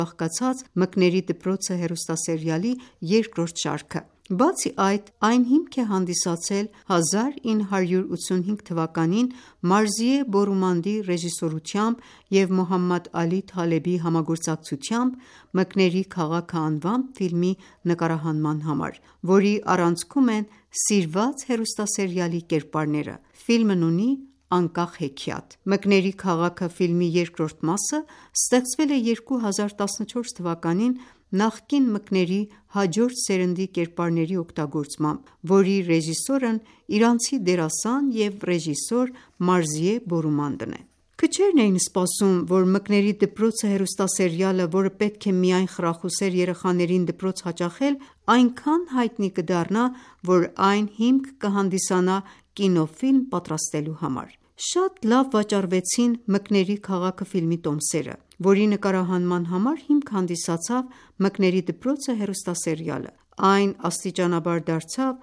բաղկացած «Մկների դպրոցը» հեռուստասերիալի երկրորդ շարքը։ Բացի այդ, այն հիմք է հանդիսացել 1985 թվականին Մարզիե Բորումանդի ռեժիսորությամբ և Մոհամմադ Ալի Թալեբի համագործակցությամբ «Մկների քաղաքը» անվամբ ֆիլմի նկարահանման համար, որի առանցքում են սիրված հեռուստասերիալի կերպարները։ Ֆիլմն ունի անկախ հեքիաթ։ «Մկների քաղաքը» ֆիլմի երկրորդ մասը ստեղծվել է 2014 թվականին նախկին «Մկների» հաջորդ սերնդի կերպարների օգտագործմամբ, որի ռեժիսորն իրանցի դերասան և ռեժիսոր Մարզիե Բորումանդն է։ Քչերն էին սպասում, որ «Մկների դպրոցը» հեռուստասերիալը, որը պետք է միայն խրախուսեր երեխաներին դպրոց հաճախել, այնքան հայտնի կդառնա, որ այն հիմք կհանդիսանա կինոֆիլմ պատրաստելու համար։ Շատ լավ վաճառվեցին «Մկների քաղաքը» ֆիլմի տոմսերը, որի նկարահանման համար հիմք հանդիսացավ «Մկների դպրոցը» հեռուստասերիալը։ Այն աստիճանաբար դարձավ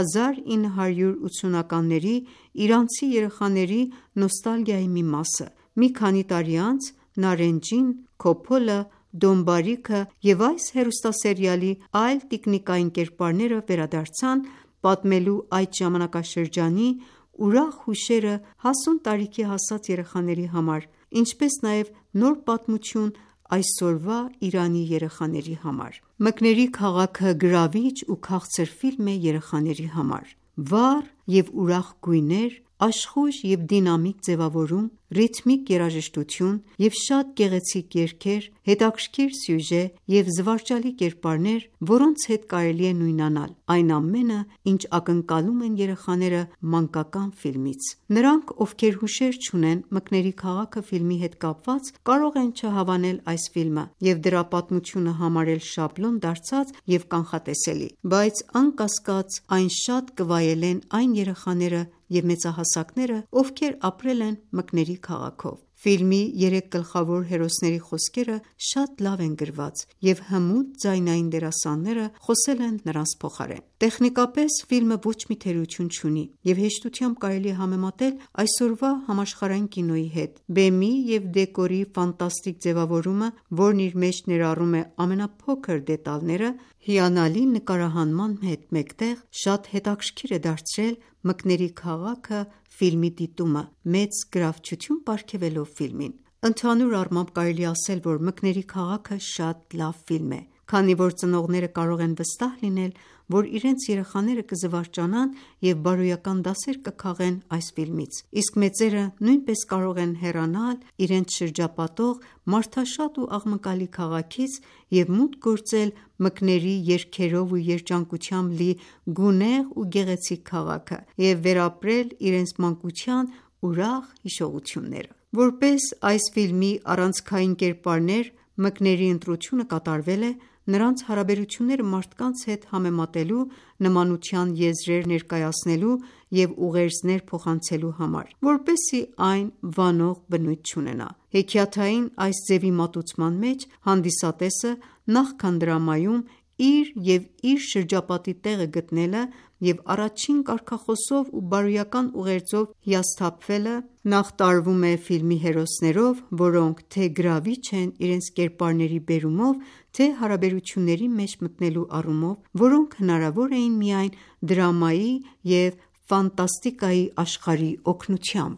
1980-ականների իրանցի երեխաների նոստալգիայի մի մասը։ Մի քանի տարի անց Նարենջին, Քոփոլը, Դոնբարիքը և այս հեռուստասերիալի այլ տիկնիկային կերպարները վերադարձան՝ պատմելու այդ ժամանակաշրջանի ուրախ հուշերը հասուն տարիքի հասած երեխաների համար, ինչպես նաև նոր պատմություն այսօրվա Իրանի երեխաների համար։ «Մկների քաղաքը» գրավիչ ու քաղցր ֆիլմ է երեխաների համար։ Վառ և ուրախ գույներ, աշխույժ և դինամիկ ձևավորում, ռիթմիկ երաժշտություն և շատ գեղեցիկ երգեր, հետաքրքիր սյուժե և զվարճալի կերպարներ, որոնց հետ կարելի է նույնանալ, այն ամենը, ինչ ակնկալում են երեխաները մանկական ֆիլմից։ Նրանք, ովքեր հուշեր չունեն «Մկների քաղաքը» ֆիլմի հետ կապված, կարող են չհավանել այս ֆիլմը և դրա պատմությունը համարել շաբլոն դարձած և կանխատեսելի, բայց անկասկած այն շատ կվայելեն այն երեխաները և մեծահասակները, ովքեր ապրել են Մկների քաղաքում։ Ֆիլմի երեք գլխավոր հերոսների խոսքերը շատ լավ են գրված, և հմուտ ձայնային դերասանները խոսել են նրանց փոխարեն։ Տեխնիկապես ֆիլմը ոչ մի թերություն չունի, և հեշտությամբ կարելի է համեմատել այսօրվա համաշխարհային կինոյի հետ։ Բեմի և դեկորի ֆանտաստիկ ձևավորումը, որն իր մեջ ներառում է ամենափոքր դետալները, հիանալի նկարահանման հետ մեկտեղ, շատ հետաքրքիր է դարձրել «Մկների քաղաքը» ֆիլմի դիտումը՝ մեծ գրավչություն պարգևելով ֆիլմին։ Ընդհանուր առմամբ կարելի է ասել, որ «Մկների քաղաքը» շատ լավ ֆիլմ է, քանի որ ծնողները կարող են վստահ լինել, որ իրենց երեխաները կզվարճանան և բարոյական դասեր կքաղեն այս ֆիլմից, իսկ մեծերը նույնպես կարող են հեռանալ իրենց շրջապատող մարդաշատ ու աղմկալի քաղաքից և մուտք գործել մկների երգերով ու երջանկությամբ լի գունեղ ու գեղեցիկ քաղաքը և վերապրել իրենց մանկության ուրախ հիշողությունները։ Որպես այս ֆիլմի առանցքային կերպարներ, մկների ընտրությունը կատարվել է նրանց հարաբերությունները մարդկանց հետ համեմատելու, նմանության եզրեր ներկայացնելու և ուղերձներ փոխանցելու համար, որպեսզի այն վանող բնույթ չունենա։ Հեքիաթային այս ձևի մատուցման մեջ հանդիսատեսը, նախքան դրամայում, իր և իր շրջապատի տեղը գտնելը և առաջին կարգախոսով ու բարոյական ուղերձով հիասթափվելը, նախ տարվում է ֆիլմի հերոսներով, որոնք թե՛ գրավիչ են իրենց կերպարների բերումով, թե՛ հարաբերությունների մեջ մտնելու առումով, որոնք հնարավոր էին միայն դրամայի և ֆանտաստիկայի աշխարհի օգնությամբ։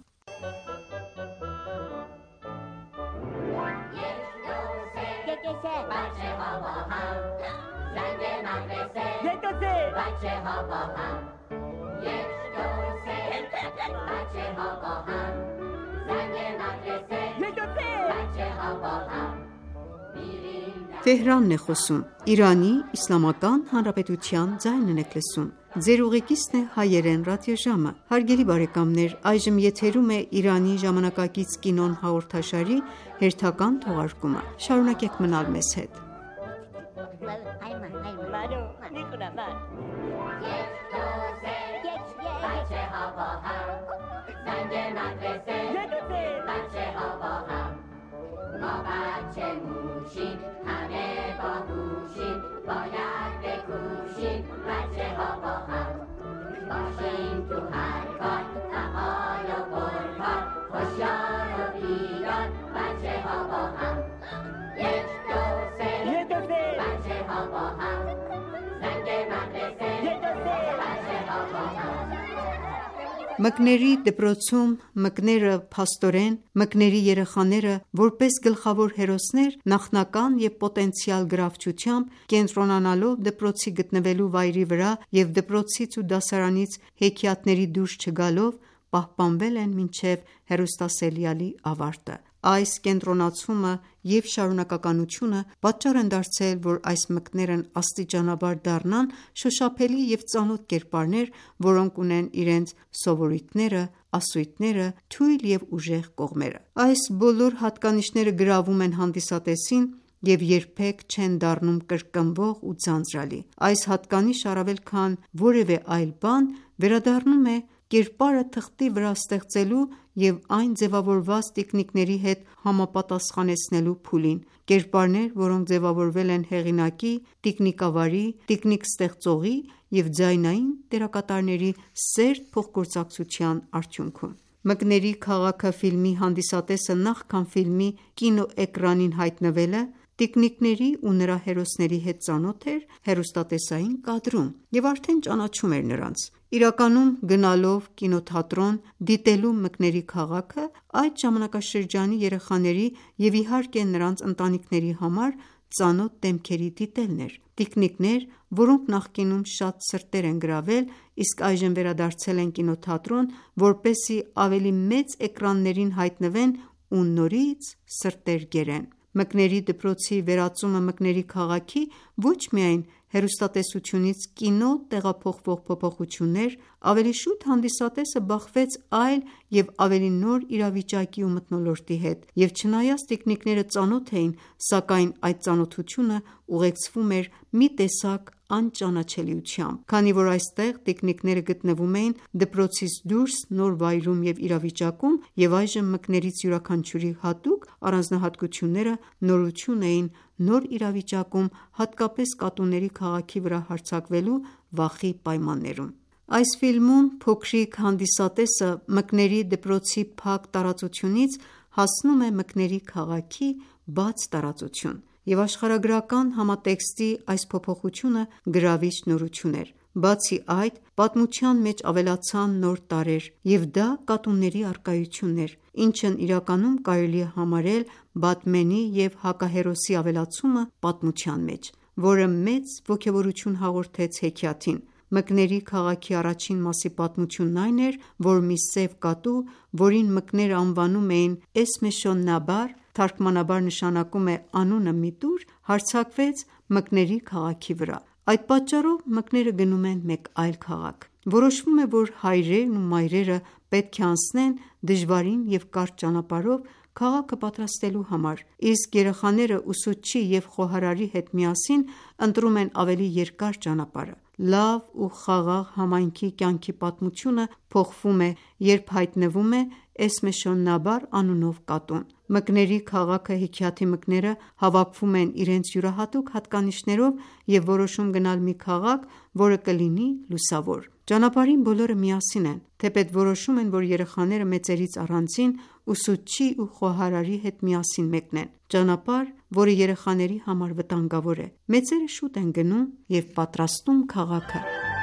Մկների դպրոցում մկները փաստորեն մկների երեխաները որպես գլխավոր հերոսներ նախնական և պոտենցիալ գրավչությամբ, կենտրոնանալով դպրոցի գտնվելու վայրի վրա և դպրոցից ու դասարանից հեքիաթների դուրս չգալով, պահպանվել են մինչև հեռուստասերիալի ավարտը: Այս կենտրոնացումը և շարունակականությունը պատճառ են դարձել, որ այս մկներն աստիճանաբար դառնան շոշափելի և ծանոթ կերպարներ, որոնք ունեն իրենց սովորույթները, ասույթները, թույլ և ուժեղ կողմերը: Այս բոլոր հատկանիշները գրավում են հանդիսատեսին և երբեք չեն դառնում կրկնվող ու ձանձրալի: Այս հատկանիշը առավել քան որևէ այլ բան վերադառնում է կերպարը թղթի վրա ստեղծելու և այն ձևավորված տիկնիկների հետ համապատասխանեցնելու փուլին: Կերպարներ, որոնք ձևավորվել են հեղինակի, տիկնիկավարի, տիկնիկ ստեղծողի և ձայնային դերակատարների սերտ փոխգործակցության արդյունքում: Մկների քաղաքը ֆիլմի հանդիսատեսը նախքան ֆիլմի կինոէկրանին հայտնվելը, տիկնիկների ու նրա հերոսների հետ ծանոթ էր հեռուստատեսային կադրում և արդեն ճանաչում էր նրանց: Իրականում գնալով կինոթատրոն դիտելու Մկների քաղաքը, այդ ժամանակաշրջանի երեխաների և իհարկե նրանց ընտանիքների համար ծանոթ դեմքերի դիտելն էր: Տիկնիկներ, որոնք նախկինում շատ սրտեր են գրավել, իսկ այժմ վերադարձել են կինոթատրոն, որպեսզի ավելի մեծ էկրաններին հայտնվեն ու նորից սրտեր կերեն: Մկների դպրոցի վերածումը Մկների քաղաքի ոչ միայն հեռուստատեսությունից կինո տեղափոխվող փոփոխություններ, ավելի շուտ հանդիսատեսը բախվեց այլ և ավելի նոր իրավիճակի ու մթնոլորտի հետ, և չնայած տիկնիկները ծանոթ էին, սակայն այդ ծանոթությունը ուղեկցվում էր մի տեսակ անճանաչելիությամբ: Քանի որ այստեղ տիկնիկները գտնվում էին դպրոցից դուրս նոր վայրում և իրավիճակում, և այժմ մկներից յուրաքանչյուրի հատուկ առանձնահատկությունները նորություն էին նոր իրավիճակում, հատկապես կատուների քաղաքի վրա հարձակվելու վախի պայմաններում: Այս ֆիլմում փոքրիկ հանդիսատեսը մկների դպրոցի փակ տարածությունից հասնում է մկների քաղաքի բաց տարածություն, և աշխարհագրական համատեքստի այս փոփոխությունը գրավիչ նորություն էր: Բացի այդ, պատմության մեջ ավելացան նոր տարրեր, և դա կատուների առկայությունն էր, ինչն իրականում կարելի է համարել Բաթմենի և հակահերոսի ավելացումը պատմության մեջ, որը մեծ ոգևորություն հաղորդեց հեքիաթին: Մկների քաղաքի առաջին մասի պատմությունն այն էր, որ մի սև կատու, որին մկները անվանում էին Էսմեշոհ-Նաբար, թարգմանաբար նշանակում է անունը մի տուր, հարձակվեց մկների քաղաքի վրա: Այդ պատճառով մկները գնում են մեկ այլ քաղաք: Որոշվում է, որ հայրերն ու մայրերը պետք է անցնեն դժվարին և կարճ ճանապարհով քաղաքը պատրաստելու համար, իսկ երեխաները ուսուցչի և խոհարարի հետ միասին ընտրում են ավելի երկար ճանապարհը: Լավ ու խաղաղ համայնքի կյանքի պատմությունը փոխվում է, երբ հայտնվում է Էսմեշոհ-Նաբար անունով կատուն: Մկների քաղաքը հեքիաթի մկները հավաքվում են իրենց յուրահատուկ հատկանիշներով և որոշում գնալ մի քաղաք, որը կլինի լուսավոր: Ճանապարհին բոլորը միասին են, թեպետ որոշում են, որ երեխաները մեծերից առանձին ուսուցչի ու խոհարարի հետ միասին մեկնեն: Ճանապարհ, որը երեխաների համար վտանգավոր է: Մեծերը շուտ են գնում և պատրաստում քաղաքը: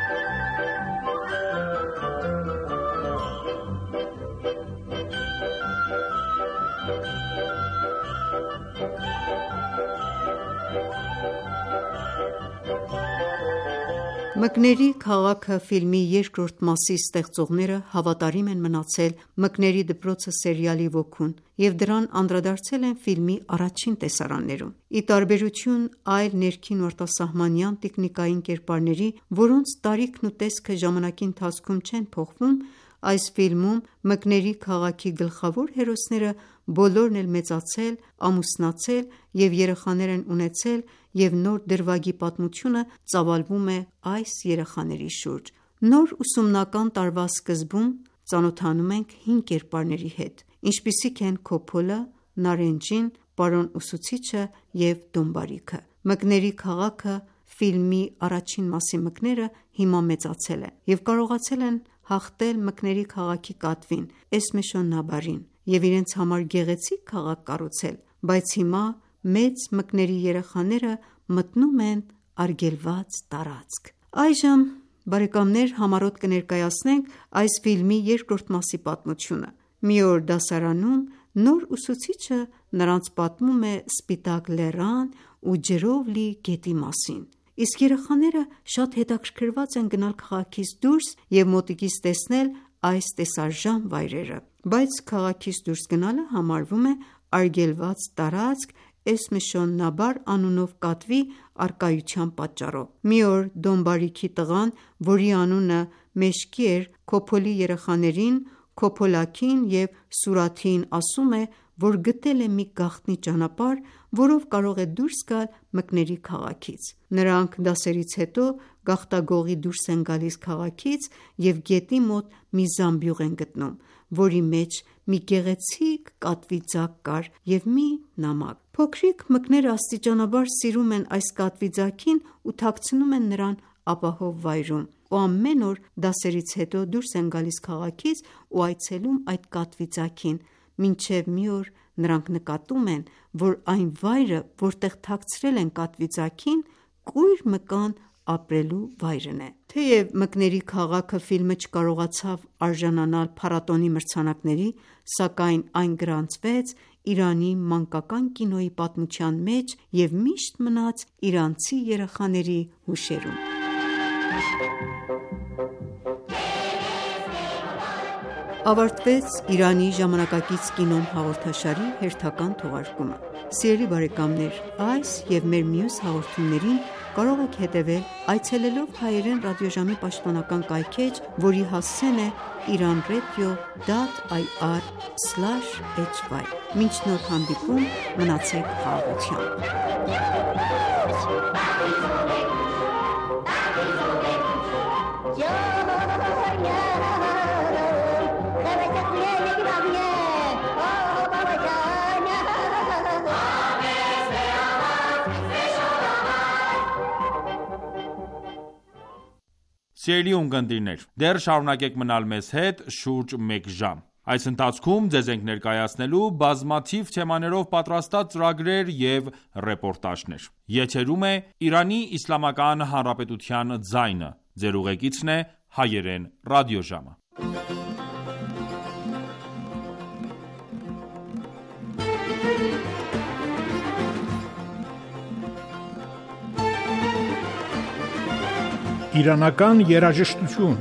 Մկների քաղաքը ֆիլմի երկրորդ մասի ստեղծողները հավատարիմ են մնացել Մկների դպրոցը սերիալի ոգուն և դրան անդրադարձել են ֆիլմի առաջին տեսարաններում: Ի տարբերություն այլ ներքին ու արտասահմանյան տիկնիկային կերպարների, որոնց տարիքն ու տեսքը ժամանակի ընթացքում չեն փոխվում, այս ֆիլմում Մկների քաղաքի գլխավոր հերոսները բոլորն էլ մեծացել, ամուսնացել և երեխաներ են ունեցել և նոր դրվագի պատմությունը ծավալվում է այս երեխաների շուրջ: Նոր ուսումնական տարվա սկզբում ծանոթանում ենք հին կերպարների հետ, ինչպիսիք են Քոփոլը, Նարենջին, պարոն ուսուցիչը և Դոմբարիքը: Մկների քաղաքը ֆիլմի առաջին մասի մկները հիմա մեծացել են և կարողացել են հաղթել Մկների քաղաքի կատվին Էսմեշոհ-Նաբարին և իրենց համար գեղեցիկ քաղաք կառուցել, բայց հիմա մեծ մկների երեխաները մտնում են արգելված տարածք: Այժմ Բարեկամներ, համառոտ կներկայացնենք այս ֆիլմի երկրորդ մասի պատմությունը։ Մի օր դասարանում նոր ուսուցիչը նրանց պատմում է Սպիտակ լեռան ու ջրով լի գետի մասին, իսկ երեխաները շատ հետաքրքրված են գնալ քաղաքից դուրս և մոտիկից տեսնել այս տեսարժան վայրերը, բայց քաղաքից դուրս գնալը համարվում է արգելված տարածք Էսմշոն Նաբար անունով կատվի առկայության պատճառով։ Մի օր Դոնբարիքի տղան, որի անունը Մեշկի էր, Քոփոլի երեխաներին Քոփոլաքին և Սուրաթիին ասում է, որ գտել է մի գաղտնի ճանապարհ, որով կարող է դուրս գալ մկների քաղաքից։ Նրանք դասերից հետո գաղտագողի դուրս են գալիս քաղաքից և գետի մոտ մի զամբյուղ են գտնում, որի մեջ մի գեղեցիկ կատվի ձագ կար և մի նամակ։ Փոքրիկ մկները աստիճանաբար սիրում են այս կատվի ձագին ու թաքցնում են նրան ապահով վայրում ու ամեն օր դասերից հետո դուրս են գալիս քաղաքից ու այցելում այդ կատվի ձագին, մինչև մի օր նրանք նկատում են, որ այն վայրը, որտեղ թաքցրել են կատվի ձագին, կույր մկան ապրելու վայրն է։ Թեև Մկների քաղաքը ֆիլմը չկարողացավ արժանանալ փառատոնի մրցանակների, սակայն այն գրանցվեց Իրանի մանկական կինոյի պատմության մեջ և միշտ մնաց իրանցի երեխաների հուշերում։ Ավարտվեց Իրանի ժամանակակից կինոն հաղորդաշարի հերթական թողարկումը։ Սիրելի բարեկամներ, այս և մեր մյուս հաղորդումներին կարող եք հետևել այցելելով Հայերեն ռադիոժամի պաշտոնական կայքէջ, որի հասցեն է iranradio.ir/hy։ Մինչ նոր հանդիպում, մնացեք խաղաղությամբ։ Սիրելի ունկնդիրներ, դեռ շարունակեք մնալ մեզ հետ շուրջ մեկ ժամ։ Այս ընթացքում ձեզ ենք ներկայացնելու բազմաթիվ թեմաներով պատրաստած ծրագրեր և ռեպորտաժներ։ Եթերում է Իրանի Իսլամական Հանրապետության ձայնը։ Ձեր ուղեկիցն է Հայերեն ռադիոժամը։ Իրանական երաժշտություն։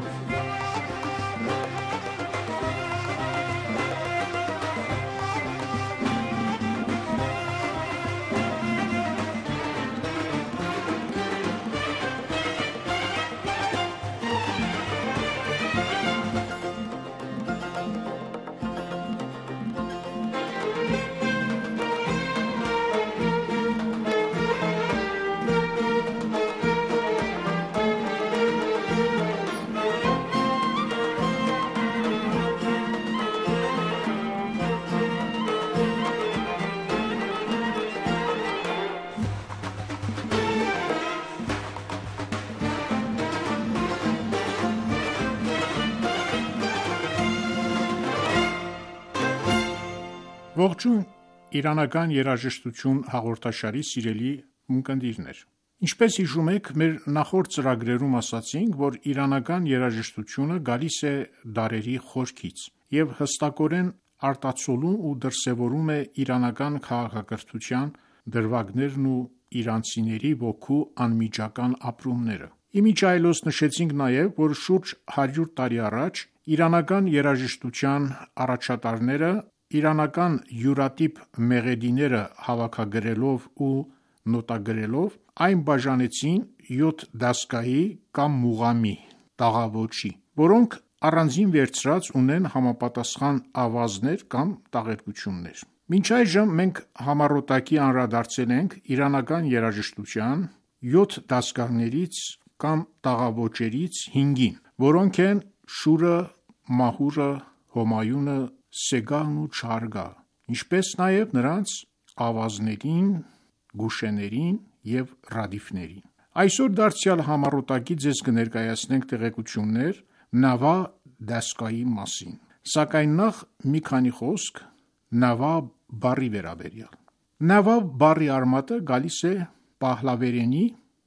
Ողջույն իրանական երաժշտություն հաղորդաշարի սիրելի ունկնդիրներ։ Ինչպես հիշում եք, մեր նախորդ ծրագրերում ասացինք, որ իրանական երաժշտությունը գալիս է դարերի խորքից և հստակորեն արտացոլում ու դրսևորում է իրանական քաղաքակրթության դրվագներն ու իրանցիների ոգու անմիջական ապրումները։ Իմիջ այլոց նշեցինք նաև, որ շուրջ 100 տարի առաջ իրանական երաժշտության առաջատարները իրանական յուրատիպ մեղեդիները հավաքագրելով ու նոտագրելով այն բաժանեցին 7 դասկայի կամ մուղամի տաղավոճի, որոնք առանձին վերցրած ունեն համապատասխան ավազներ կամ տաղերկություններ։ Մինչ այժմ մենք համառոտակի անդրադարձել ենք իրանական երաժշտության 7 դասկաններից կամ տաղավոճերից 5-ին, որոնք են շուրը, մահուրը, հոմայունը, սեգահն ու չհարգահը, ինչպես նաև նրանց ավազներին, գուշեներին և ռադիֆներին։ Այսօր դարձյալ համառոտակի ձեզ կներկայացնենք տեղեկություններ Նավա դասկայի մասին, սակայն նախ մի քանի խոսք Նավա բառի վերաբերյալ։ Նավա բառի արմատը գալիս է պահլավերենի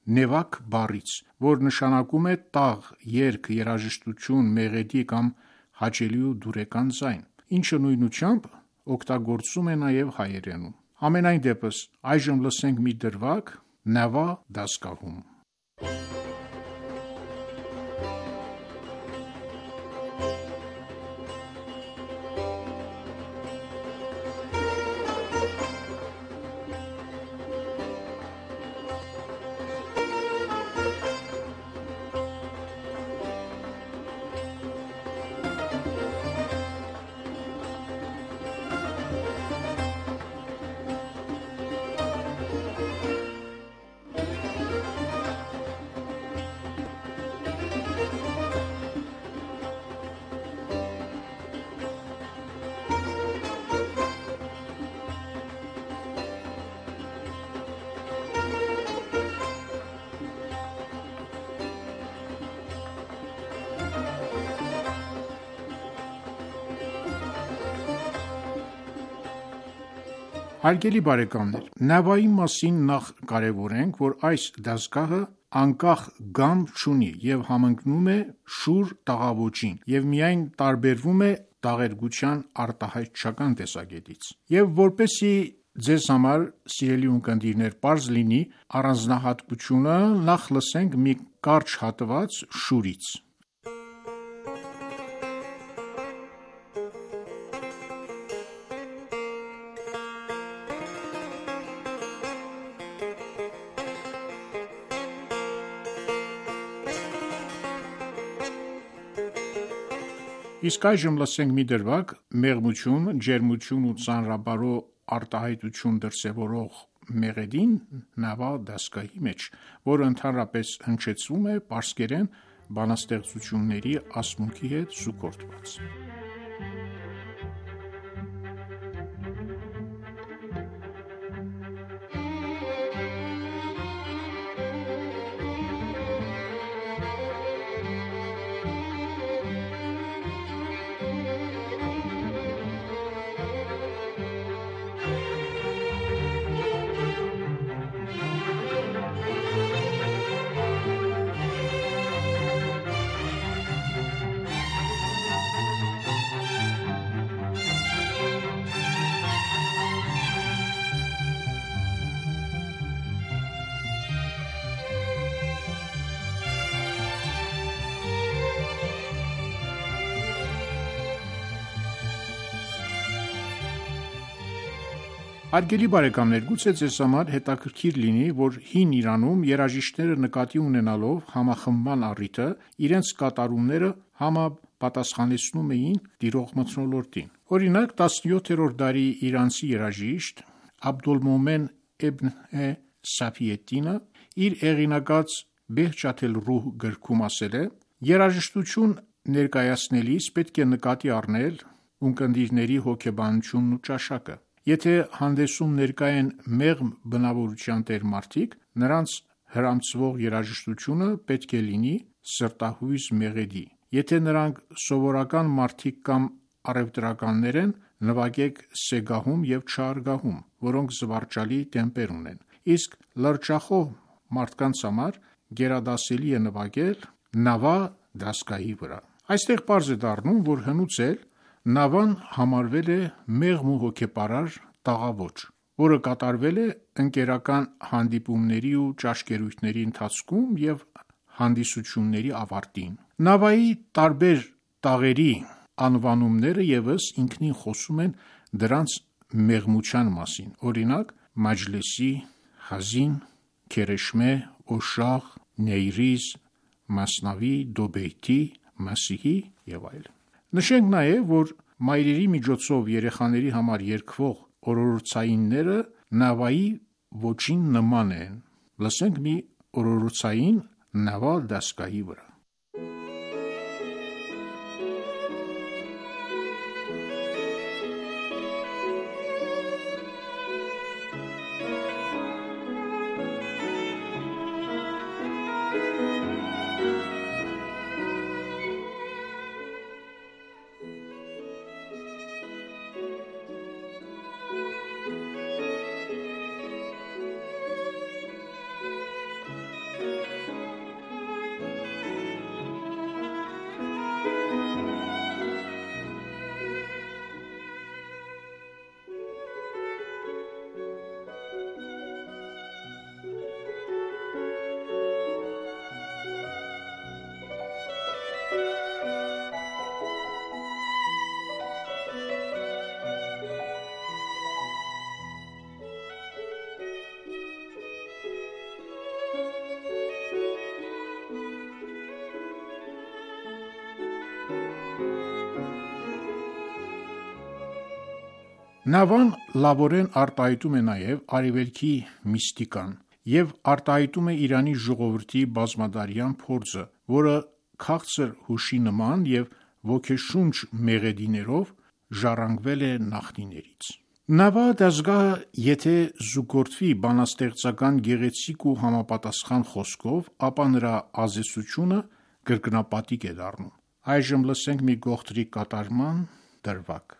նևակ բառից, որ նշանակում է տաղ, երգ, երաժշտություն, մեղեդի կամ հաճելի ու դուրեկան ձայն, ինչը նույնությամբ օգտագործում է նաև հայերենում։ Համենայն դեպս, այժմ լսենք մի դրվագ Նավա դասգահում։ Հարգելի բարեկամներ, Նավայի մասին նախ կարևորենք, որ այս դասգահը անկախ գամ չունի և համընկնում է շուր տաղավոճին և միայն տարբերվում է տաղերգության արտահայտչական տեսակետից։ Եվ որպեսզի ձեզ համար, սիրելի ունկնդիրներ, պարզ լինի առանձնահատկությունը, նախ լսենք մի կարճ հատված շուրից։ Իսկ այժմ լսենք մի դրվագ մեղմություն, ջերմություն ու ծանրաբարո արտահայտություն դրսևորող մեղեդին Նավա դասգահի մեջ, որը ընդհանրապես հնչեցվում է պարսկերեն բանաստեղծությունների ասմունքի հետ զուգորդված։ Հարգելի բարեկամներ, գուցե ձեզ համար հետաքրքիր լինի, որ հին Իրանում երաժիշտները նկատի ունենալով համախմբման առիթը, իրենց կատարումները համապատասխանեցնում էին տիրող մթնոլորտին։ Օրինակ, 17-րդ դարի իրանցի երաժիշտ Աբդոլմոմեն Էբն Սաֆիեդդինը իր հեղինակած Բեհջաթ ալ-Ռուհ գրքում ասել է. երաժշտություն ներկայացնելիս պետք է նկատի առնել ունկնդիրների հոգեբանությունն ու ճաշակը։ Եթե հանդեսում ներկա են մեղմ բնավորության տեր մարդիկ, նրանց հրամցվող երաժշտությունը պետք է լինի սրտահույզ մեղեդի։ Եթե նրանք սովորական մարդիկ կամ առևտրականներ են, նվագեք սեգահում և չհարգահում, որոնք զվարճալի տեմպեր ունեն։ Իսկ լրջախոհ մարդկանց համար գերադասելի է նվագել Նավա դասգահի վրա։ Այստեղ պարզ է դառնում, որ հնուց էլ Նավան համարվել է մեղմ ու հոգեպարար տաղավոճ, որը կատարվել է ընկերական հանդիպումների ու ճաշկերույթների ընթացքում և հանդիսությունների ավարտին։ Նավայի տարբեր տաղերի անվանումները ևս ինքնին խոսում են դրանց մեղմության մասին, օրինակ Մաջլիսի, Խազին, Քերեշմե, Օշաղ, Նեյրիզ, Մասնավի, Դոբեյթի, Մասիհի և այլն։ Նշենք նաև, որ մայրերի միջոցով երեխաների համար երգվող օրորոցայինները Նավայի ոճին նման են։ Լսենք մի օրորոցային Նավա դասգահի վրա։ Նավան լավորեն արտահայտում է նաև արևելքի միստիկան և արտահայտում է Իրանի ժողովրդի բազմադարյան փորձը, որը քաղցր հուշի նման և ոգեշունչ մեղեդիներով ժառանգվել է նախնիներից։ Նավա դաստգահը, եթե զուգորդվի բանաստեղծական գեղեցիկ ու համապատասխան խոսքով, ապա նրա ազդեցությունը կրկնապատիկ է դառնում։ Այժմ լսենք մի գողտրի կատարման դրվագ։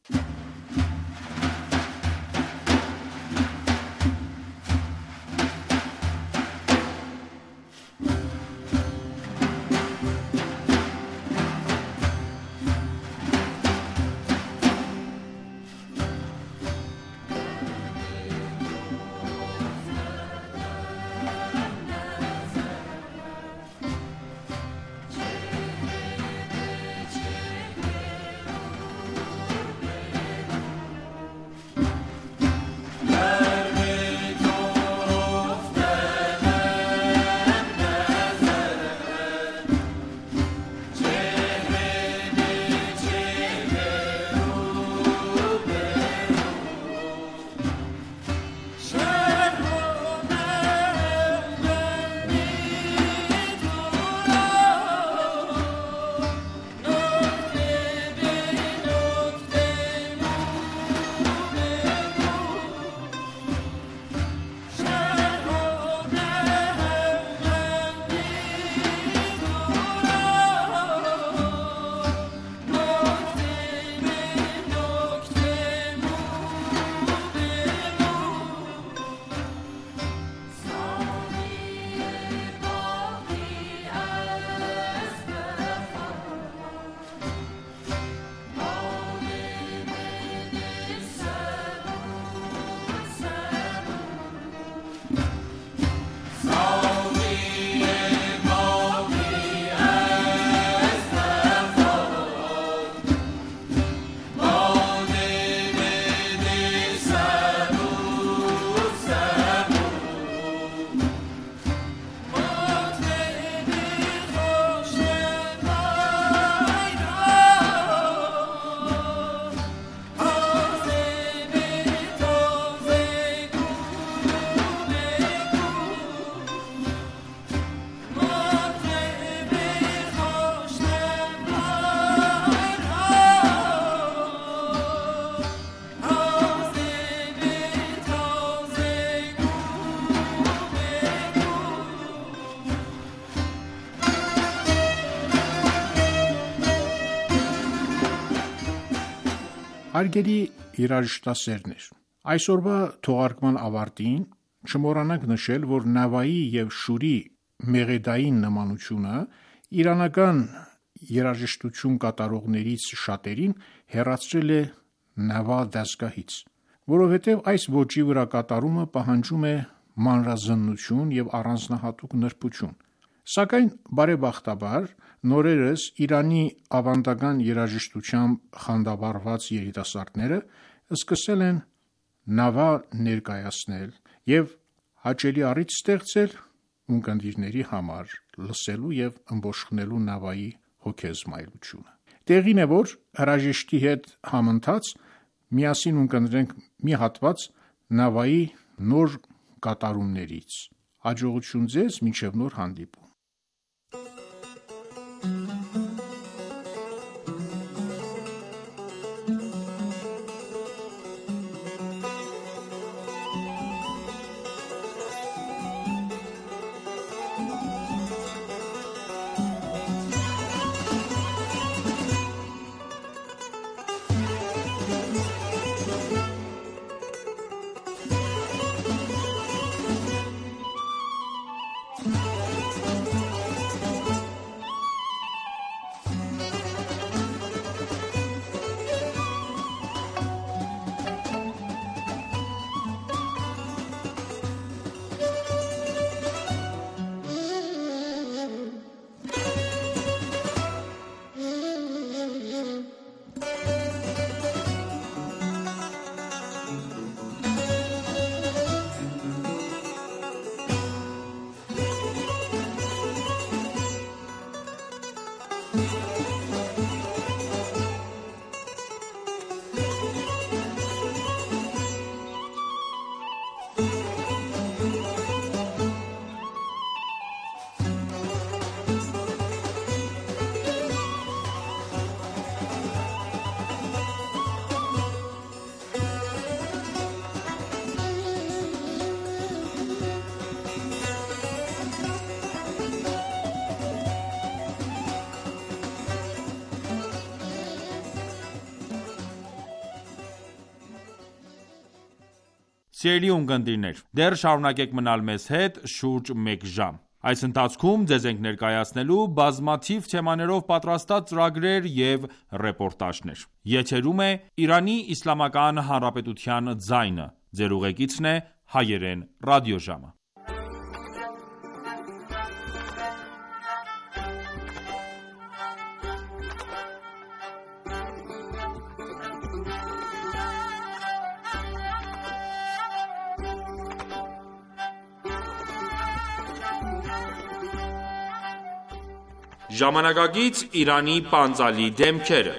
Հարգելի երաժշտասերներ, այսօրվա թողարկման ավարտին չմոռանանք նշել, որ նավայի և շուրի մեղեդային նմանությունը իրանական երաժշտություն կատարողներից շատերին հեռացրել է նավա դաստգահից, որովհետև այս ոճի վրա կատարումը պահանջում է մանրազննություն և առանձնահատուկ նրբություն։ Սակայն բարեբախտաբար նորերս Իրանի ավանդական երաժշտությամբ խանդավառված երիտասարդները սկսել են նավա ներկայացնել և հաճելի առիթ ստեղծել ունկնդիրների համար լսելու և ըմբոշխնելու նավայի հոգեզմայլությունը։ Տեղին է, որ հրաժեշտի հետ համընթաց միասին ունկնդրենք մի հատված նավայի նոր կատարումներից։ Հաջողություն ձեզ, մինչև նոր հանդիպում։ Սիրելի ունկնդիրներ, դեռ շարունակեք մնալ մեզ հետ շուրջ մեկ ժամ։ Այս ընթացքում ձեզ ենք ներկայացնելու բազմաթիվ թեմաներով պատրաստած ծրագրեր և ռեպորտաժներ։ Եթերում է Իրանի Իսլամական Հանրապետության ձայնը։ Ձեր ուղեկիցն է Հայերեն ռադիոժամը։ Ժամանակակից Իրանի պանծալի դեմքերը։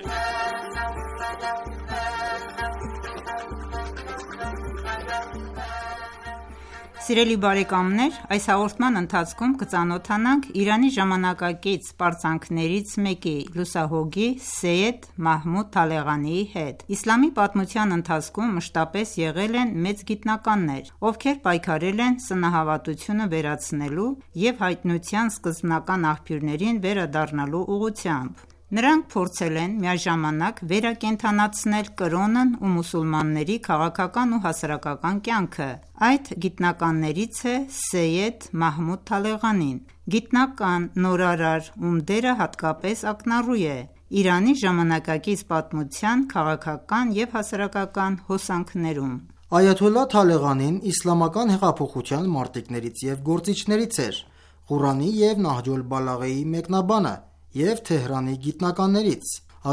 Սիրելի բարեկամներ, այս հաղորդման ընթացքում կծանոթանանք Իրանի ժամանակակից պարծանքներից մեկի՝ լուսահոգի Սեյեդ Մահմուդ Թալեղանիի հետ։ Իսլամի պատմության ընթացքում մշտապես եղել են մեծ գիտնականներ, ովքեր պայքարել են սնահավատությունը վերացնելու և հայտնության սկզբնական աղբյուրներին վերադառնալու ուղղությամբ։ Նրանք փորձել են միաժամանակ վերակենդանացնել կրոնն ու մուսուլմանների քաղաքական ու հասարակական կյանքը։ Այդ գիտնականներից է Սեյեդ Մահմուդ Թալեղանին, գիտնական, նորարար, ում դերը հատկապես ակնառու է Իրանի ժամանակակից պատմության քաղաքական և հասարակական հոսանքներում։ Այաթոլլահ Թալեղանին իսլամական հեղափոխության մարտիկներից և գործիչներից էր, Ղուրանի և Նահջ օլ-Բալաղեի մեկնաբանը և Թեհրանի գիտնականներից։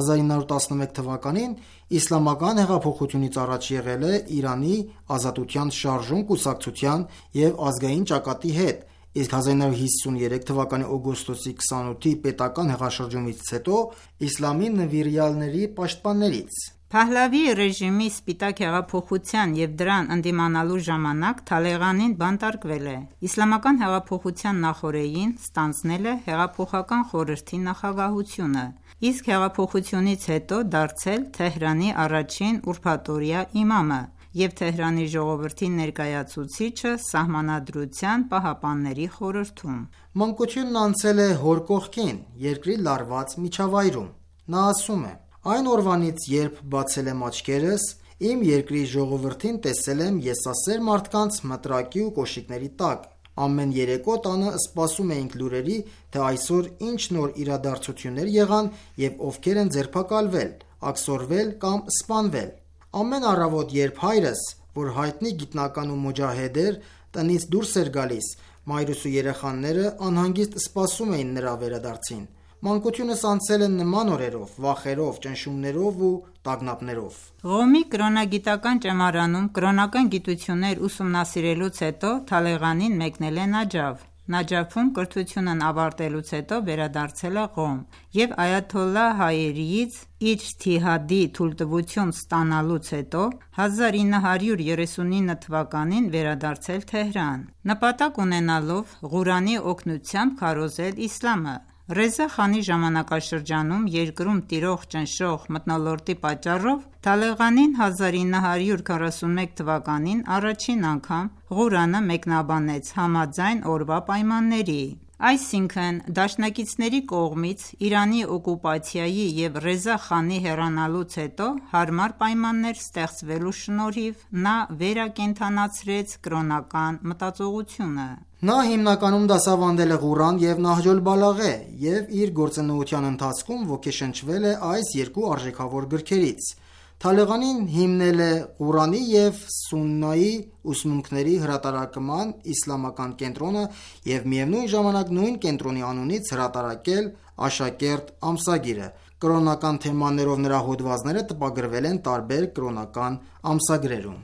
1911 թվականին իսլամական հեղափոխությունից առաջ եղել է Իրանի Ազատության շարժում կուսակցության և ազգային ճակատի հետ, իսկ 1953 թվականի օգոստոսի 28-ի պետական հեղաշրջումից հետո իսլամի նվիրյալների պաշտպաններից։ Փահլավի ռեժիմի սպիտակ հեղափոխության և դրան ընդդիմանալու ժամանակ Թալեղանին բանտարկվել է։ Իսլամական հեղափոխության նախօրեին ստանձնել է հեղափոխական խորհրդի նախագահությունը, իսկ հեղափոխությունից հետո դարձել Թեհրանի առաջին ուրբաթօրյա իմամը և Թեհրանի ժողովրդի ներկայացուցիչը Սահմանադրության պահապանների խորհրդում։ Մանկությունն անցել է հոր կողքին, երկրի լարված միջավայրում։ Նա ասում է. «Այն օրվանից, երբ բացել եմ աչքերս, իմ երկրի ժողովրդին տեսել եմ եսասեր մարդկանց մտրակի ու կոշիկների տակ։ Ամեն երեկո տանը սպասում էինք լուրերի, թե այսօր ինչ նոր իրադարձություններ եղան և ովքեր են ձերբակալվել, աքսորվել կամ սպանվել։ Ամեն առավոտ, երբ հայրս, որ հայտնի գիտնական ու մոջահեդ էր, տնից դուրս էր գալիս, մայրս ու երեխաները անհանգիստ սպասում էին նրա վերադարձին։ Մանկությունս անցել է նման օրերով, վախերով, ճնշումներով ու տագնապներով»։ Ղոմի կրոնագիտական ճեմարանում կրոնական գիտություններ ուսումնասիրելուց հետո Թալեղանին մեկնել է Նաջաֆ։ Նաջաֆում կրթությունն ավարտելուց հետո վերադարձել է Ղոմ և այաթոլլահ Հայերիից իջթիհադի թույլտվություն ստանալուց հետո 1939 թվականին վերադարձել Թեհրան, նպատակ ունենալով Ղուրանի օգնությամբ քարոզել իսլամը։ Ռեզա խանի ժամանակաշրջանում երկրում տիրող ճնշող մթնոլորտի պատճառով Թալեղանին 1941 թվականին առաջին անգամ Ղուրանը մեկնաբանեց համաձայն օրվա պայմանների, այսինքն դաշնակիցների կողմից Իրանի օկուպացիայի և Ռեզա խանի հեռանալուց հետո հարմար պայմաններ ստեղծվելու շնորհիվ նա վերակենդանացրեց կրոնական մտածողությունը։ Նա հիմնականում դասավանդել է Ղուրան և Նահջ օլ-Բալաղե և իր գործունեության ընթացքում ոգեշնչվել է այս երկու արժեքավոր գրքերից։ Թալեղանին հիմնել է Ղուրանի և Սուննայի ուսմունքների հրատարակման իսլամական կենտրոնը և միևնույն ժամանակ նույն կենտրոնի անունից հրատարակել «Աշակերտ» ամսագիրը։ Կրոնական թեմաներով նրա հոդվածները տպագրվել են տարբեր կրոնական ամսագրերում։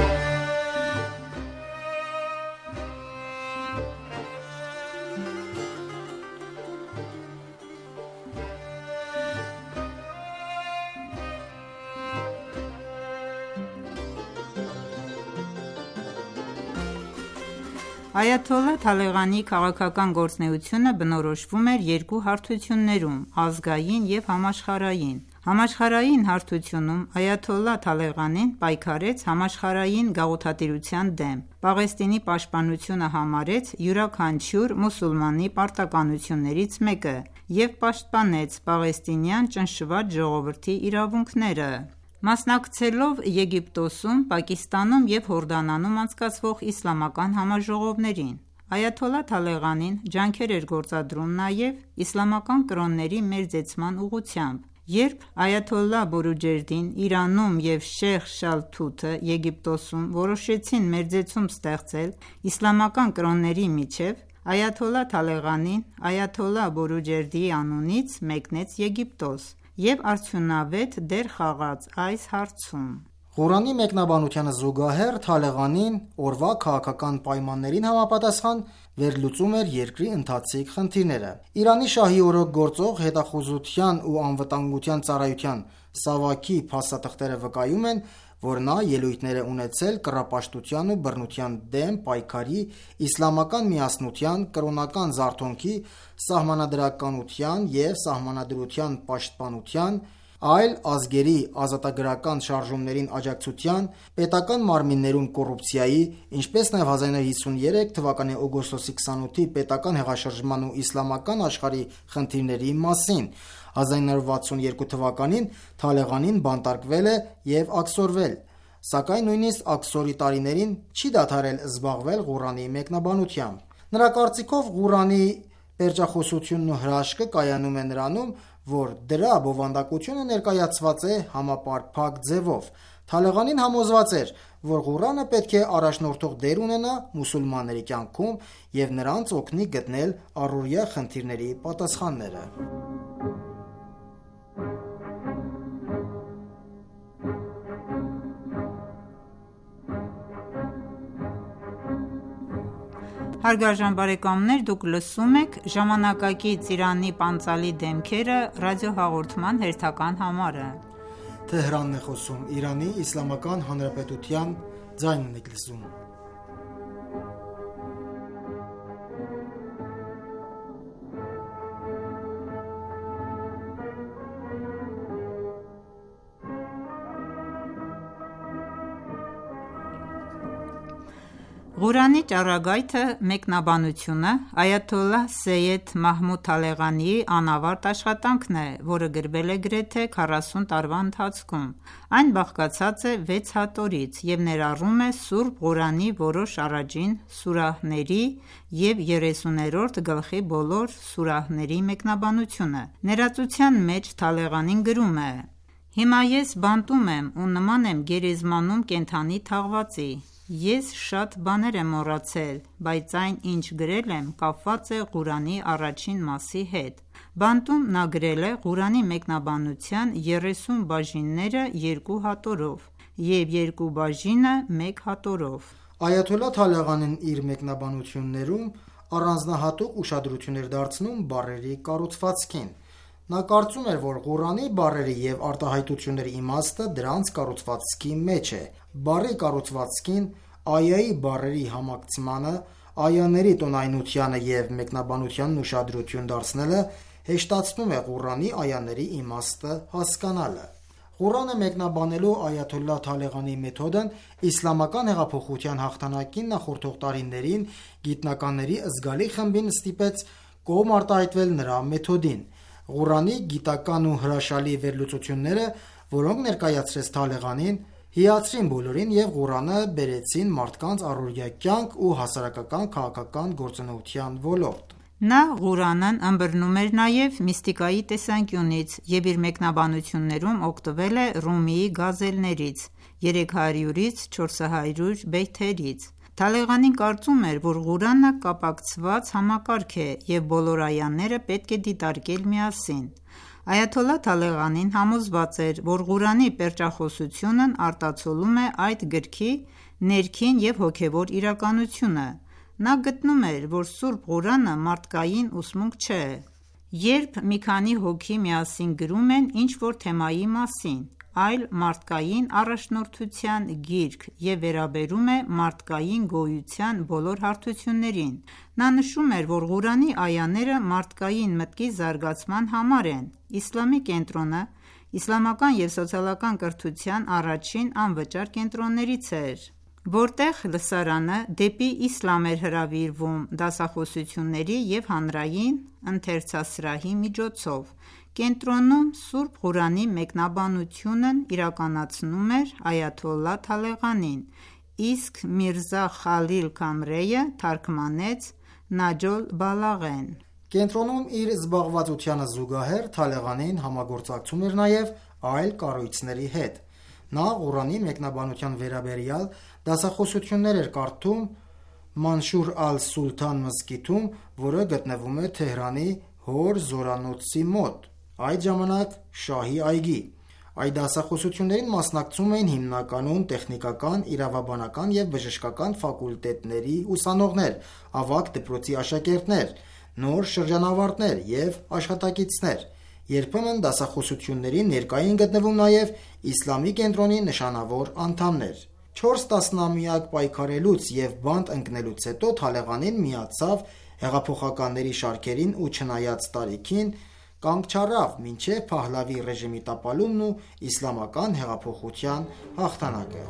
Այաթոլլահ Թալեղանիի քաղաքական գործունեությունը բնորոշվում էր երկու հարթություններում՝ ազգային և համաշխարհային։ Համաշխարհային հարթությունում այաթոլլահ Թալեղանին պայքարեց համաշխարհային գաղութատիրության դեմ, Պաղեստինի պաշտպանությունը համարեց յուրաքանչյուր մուսուլմանի պարտականություններից մեկը և պաշտպանեց պաղեստինյան ճնշված ժողովրդի իրավունքները։ Մասնակցելով Եգիպտոսում, Պակիստանում և Հորդանանում անցկացվող իսլամական համաժողովներին, այաթոլլահ Թալեղանին ջանքեր էր գործադրում նաև իսլամական կրոնների մերձեցման ուղղությամբ: Երբ այաթոլլահ Բորուջերդին Իրանում և Շեյխ Շալթութը Եգիպտոսում որոշեցին մերձեցում ստեղծել իսլամական կրոնների միջև, այաթոլլահ Թալեղանին այաթոլլահ Բորուջերդիի անունից մեկնեց Եգիպտոս և արդյունավետ դեր խաղաց այս հարցում: Ղուրանի մեկնաբանությանը զուգահեռ Թալեղանին օրվա քաղաքական պայմաններին համապատասխան վերլուծում էր երկրի ընթացիկ խնդիրները: Իրանի շահի օրոք գործող հետախուզության ու անվտանգության ծառայության Սավաքի փաստաթղթերը վկայում են, որ նա ելույթներ է ունեցել կռապաշտության ու բռնության դեմ պայքարի, իսլամական միասնության, կրոնական զարթոնքի, սահմանադրականության և սահմանադրության պաշտպանության, այլ ազգերի ազատագրական շարժումներին աջակցության, պետական մարմիններում կոռուպցիայի, ինչպես նաև 1953 թվականի օգոստոսի 28-ի պետական հեղաշրջման ու իսլամական աշխարհի խնդիրների մասին: 1962 թվականին Թալեղանին բանտարկվել է և աքսորվել, սակայն նույնիսկ աքսորի տարիներին չի դադարել զբաղվել Ղուրանի մեկնաբանությամբ: Նրա կարծիքով Ղուրանի պերճախոսությունն ու հրաշքը կայանում է նրանում, որ դրա բովանդակությունը ներկայացված է համապարփակ ձևով: Թալեղանին համոզված էր, որ Ղուրանը պետք է առաջնորդող դեր ունենա մուսուլմանների կյանքում և նրանց օգնի գտնել առօրյա խնդիրների պատասխանները: Ղուրանի ճառագայթը մեկնաբանությունը այաթոլլահ Սեյեդ Մահմուդ Թալեղանիի անավարտ աշխատանքն է, որը գրվել է գրեթե 40 տարվա ընթացքում: Այն բաղկացած է 6 հատորից և ներառում է Սուրբ Ղուրանի որոշ առաջին սուրահների և 30-րդ գլխի բոլոր սուրահների մեկնաբանությունը: Ներածության մեջ Թալեղանին գրում է. «Հիմա ես բանտում եմ ու նման եմ գերեզմանում կենդանի թաղվածի: Ես շատ բաներ եմ մոռացել, բայց այն ինչ գրել եմ կապված է Ղուրանի առաջին մասի հետ»: Բանտում նա գրել է Ղուրանի մեկնաբանության 30 բաժինները 2 հատորով և 2 բաժինը 1 հատորով: Այաթոլլահ Թալեղանին իր մեկնաբանություններում առանձնահատուկ ուշադրություն էր դարձնում բառերի կառուցվածքին: Նա կարծում էր, որ Ղուրանի բառերի և արտահայտությունների իմաստը դրանց կառուցվածքի մեջ է: Բառի կառուցվածքին, այայի բառերի համակցմանը, այաների տոնայնությանը և մեկնաբանությանն ուշադրություն դարձնելը հեշտացնում է Ղուրանի այաների իմաստը հասկանալը: Ղուրանը մեկնաբանելու այաթոլլահ Թալեղանիի մեթոդն իսլամական հեղափոխության հաղթանակին նախորդող տարիներին գիտնականների զգալի խմբին ստիպեց կողմ արտահայտվել նրա մեթոդին: Ղուրանի գիտական ու հրաշալի վերլուծությունները, որոնք ներկայացրեց Թալեղանին, հիացրին բոլորին և Ղուրանը բերեցին մարդկանց առօրյա կյանք ու հասարակական քաղաքական գործունեության ոլորտ: Նա Ղուրանն ըմբռնում էր նաև միստիկայի տեսանկյունից և իր մեկնաբանություններում օգտվել է Ռումիի գազելներից, 300-ից 400 բեյթերից: Թալեղանին կարծում էր, որ Ղուրանը կապակցված համակարգ է և բոլոր այաները պետք է դիտարկել միասին: Այաթոլլահ Թալեղանին համոզված էր, որ Ղուրանի պերճախոսությունն արտացոլում է այդ գրքի ներքին և հոգևոր իրականությունը: Նա գտնում էր, որ Սուրբ Ղուրանը մարդկային ուսմունք չէ: Երբ մի քանի հոգի միասին գրում են ինչ-որ թեմայի մասին, այլ մարդկային առաջնորդության գիրք և վերաբերում է մարդկային գոյության բոլոր հարթություններին: Նա նշում էր, որ Ղուրանի այաները մարդկային մտքի զարգացման համար են: Իսլամի կենտրոնը իսլամական և սոցիալական կրթության առաջին անվճար կենտրոններից էր, որտեղ լսարանը դեպի իսլամ էր հրավիրվում դասախոսությունների և հանրային ընթերցասրահի միջոցով։ Կենտրոնում Սուրբ Ղուրանի մեկնաբանությունն իրականացնում էր այաթոլլահ Թալեղանին, իսկ Միրզա Խալիլ Քամրեը թարգմանեց Նաջոլ Բալաղեն։ Կենտրոնում իր զբաղվածությանը զուգահեռ Թալեղանին համագործակցում էր նաև այլ կառույցների հետ։ Նա Ղուրանի մեկնաբանության վերաբերյալ դասախոսություններ էր կարդում Մանշուր ալ-Սուլթան մզկիթում, որը գտնվում է Թեհրանի Հոր Զորանոցի մոտ, այդ ժամանակ շահի այգի։ Այդ դասախոսություններին մասնակցում էին հիմնականում տեխնիկական, իրավաբանական և բժշկական ֆակուլտետների ուսանողներ, ավագ դպրոցի աշակերտներ, նոր շրջանավարտներ և աշխատակիցներ։ Երբեմն դասախոսություններին ներկա էին գտնվում նաև իսլամի կենտրոնի նշանավոր անդամներ։ 4 տասնամյակ պայքարելուց և բանտ ընկնելուց հետո Թալեղանին միացավ հեղափոխականների շարքերին ու չնայած տարիքին, կանգ չառավ մինչև Փահլավի ռեժիմի տապալումն ու իսլամական հեղափոխության հաղթանակը։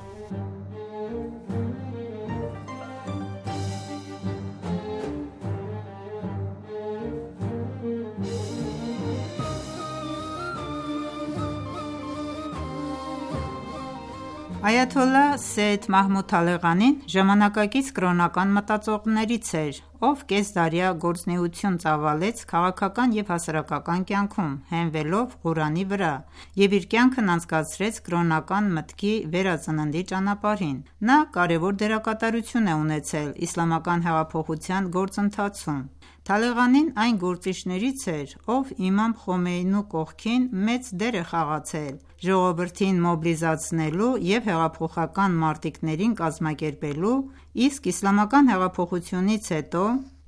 Այաթոլլահ Սեյեդ Մահմուդ Թալեղանին ժամանակակից կրոնական մտածողներից էր, ով կեսդարյա գործունեություն ծավալեց քաղաքական և հասարակական կյանքում, հենվելով Ղուրանի վրա, և իր կյանքն անցկացրեց կրոնական մտքի վերածննդի ճանապարհին։ Նա կարևոր դերակատարություն է ունեցել իսլամական հեղափոխության գործընթացում։ Թալեղանին այն գործիչներից էր, ով իմամ Խոմեյնու կողքին մեծ դեր է խաղացել ժողովրդին մոբիլիզացնելու և հեղափոխական մարտիկներին կազմակերպելու, իսկ իսլամական հեղափոխությունից հետո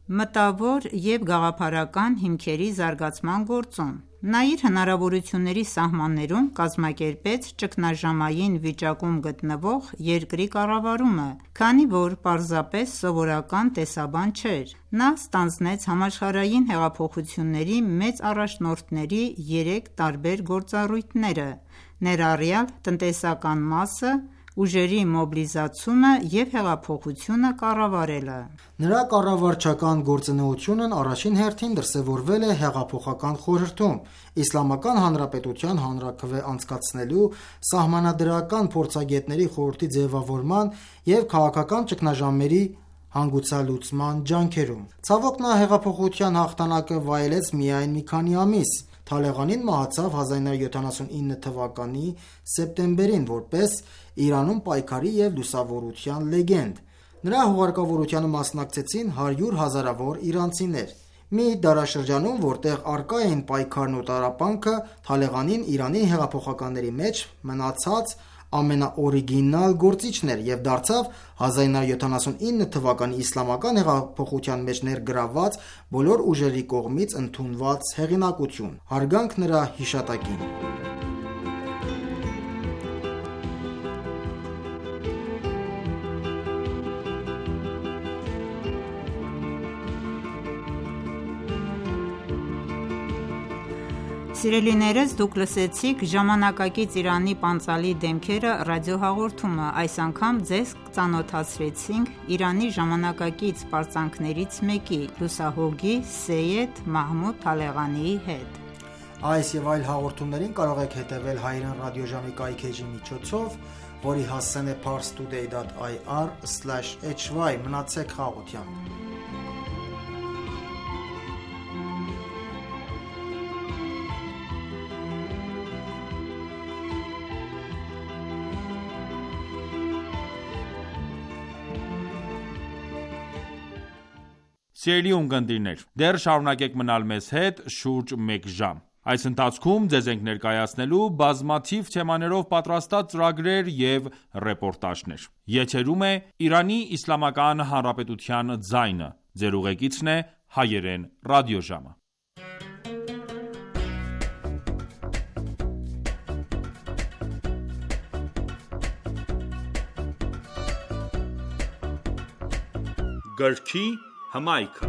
մտավոր և գաղափարական հիմքերի զարգացման գործում։ Նա իր հնարավորությունների սահմաններում կազմակերպեց ճգնաժամային վիճակում գտնվող երկրի կառավարումը, քանի որ պարզապես սովորական տեսաբան չէր։ Նա ստանձնեց համաշխարհային հեղափոխությունների մեծ առաջնորդների 3 տարբեր գործառույթները, ներառյալ տնտեսական մասը, ուժերի մոբիլիզացումը և հեղափոխությունը կառավարելը։ Նրա կառավարչական գործունեությունն առաջին հերթին դրսևորվել է հեղափոխական խորհրդում, Իսլամական Հանրապետության հանրաքվե անցկացնելու սահմանադրական փորձագետների խորհրդի ձևավորման և քաղաքական ճգնաժամերի հանգուցալուծման ջանքերում։ Ցավոք, նա հեղափոխության հաղթանակը վայելեց միայն մի քանի ամիս։ Թալեղանին մահացավ 1979 թվականի սեպտեմբերին որպես Իրանում պայքարի և լուսավորության լեգենդ։ Նրա հուղարկավորությանը մասնակցեցին 100 հազարավոր իրանցիներ։ Մի դարաշրջանում, որտեղ առկա էին պայքարն ու տառապանքը, Թալեղանին Իրանի հեղափոխականների մեջ մնացած ամենաօրիգինալ գործիչն էր և դարձավ 1979 թվականի իսլամական հեղափոխության մեջ ներգրավված բոլոր ուժերի կողմից ընդունված հեղինակություն։ Հարգանք նրա հիշատակին։ Սիրելիներս, դուք լսեցիք «Ժամանակակից Իրանի պանծալի դեմքերը» ռադիոհաղորդումը։ Այս անգամ ձեզ ծանոթացրեցինք Իրանի ժամանակակից պարծանքներից մեկի՝ լուսահոգի Սեյեդ Մահմուդ Թալեղանիի հետ։ Այս և այլ հաղորդումներին կարող եք հետևել Հայերեն ռադիոժամի կայքէջի միջոցով, որի հասցեն է parstoday.ir/hy։ Մնացեք խաղաղությամբ։ Սիրելի ունկնդիրներ, դեռ շարունակեք մնալ մեզ հետ շուրջ մեկ ժամ։ Այս ընթացքում ձեզ ենք ներկայացնելու բազմաթիվ թեմաներով պատրաստած ծրագրեր և ռեպորտաժներ։ Եթերում է Իրանի Իսլամական Հանրապետության ձայնը։ Ձեր ուղեկիցն է Հայերեն ռադիոժամը։ Գրքի հմայքը։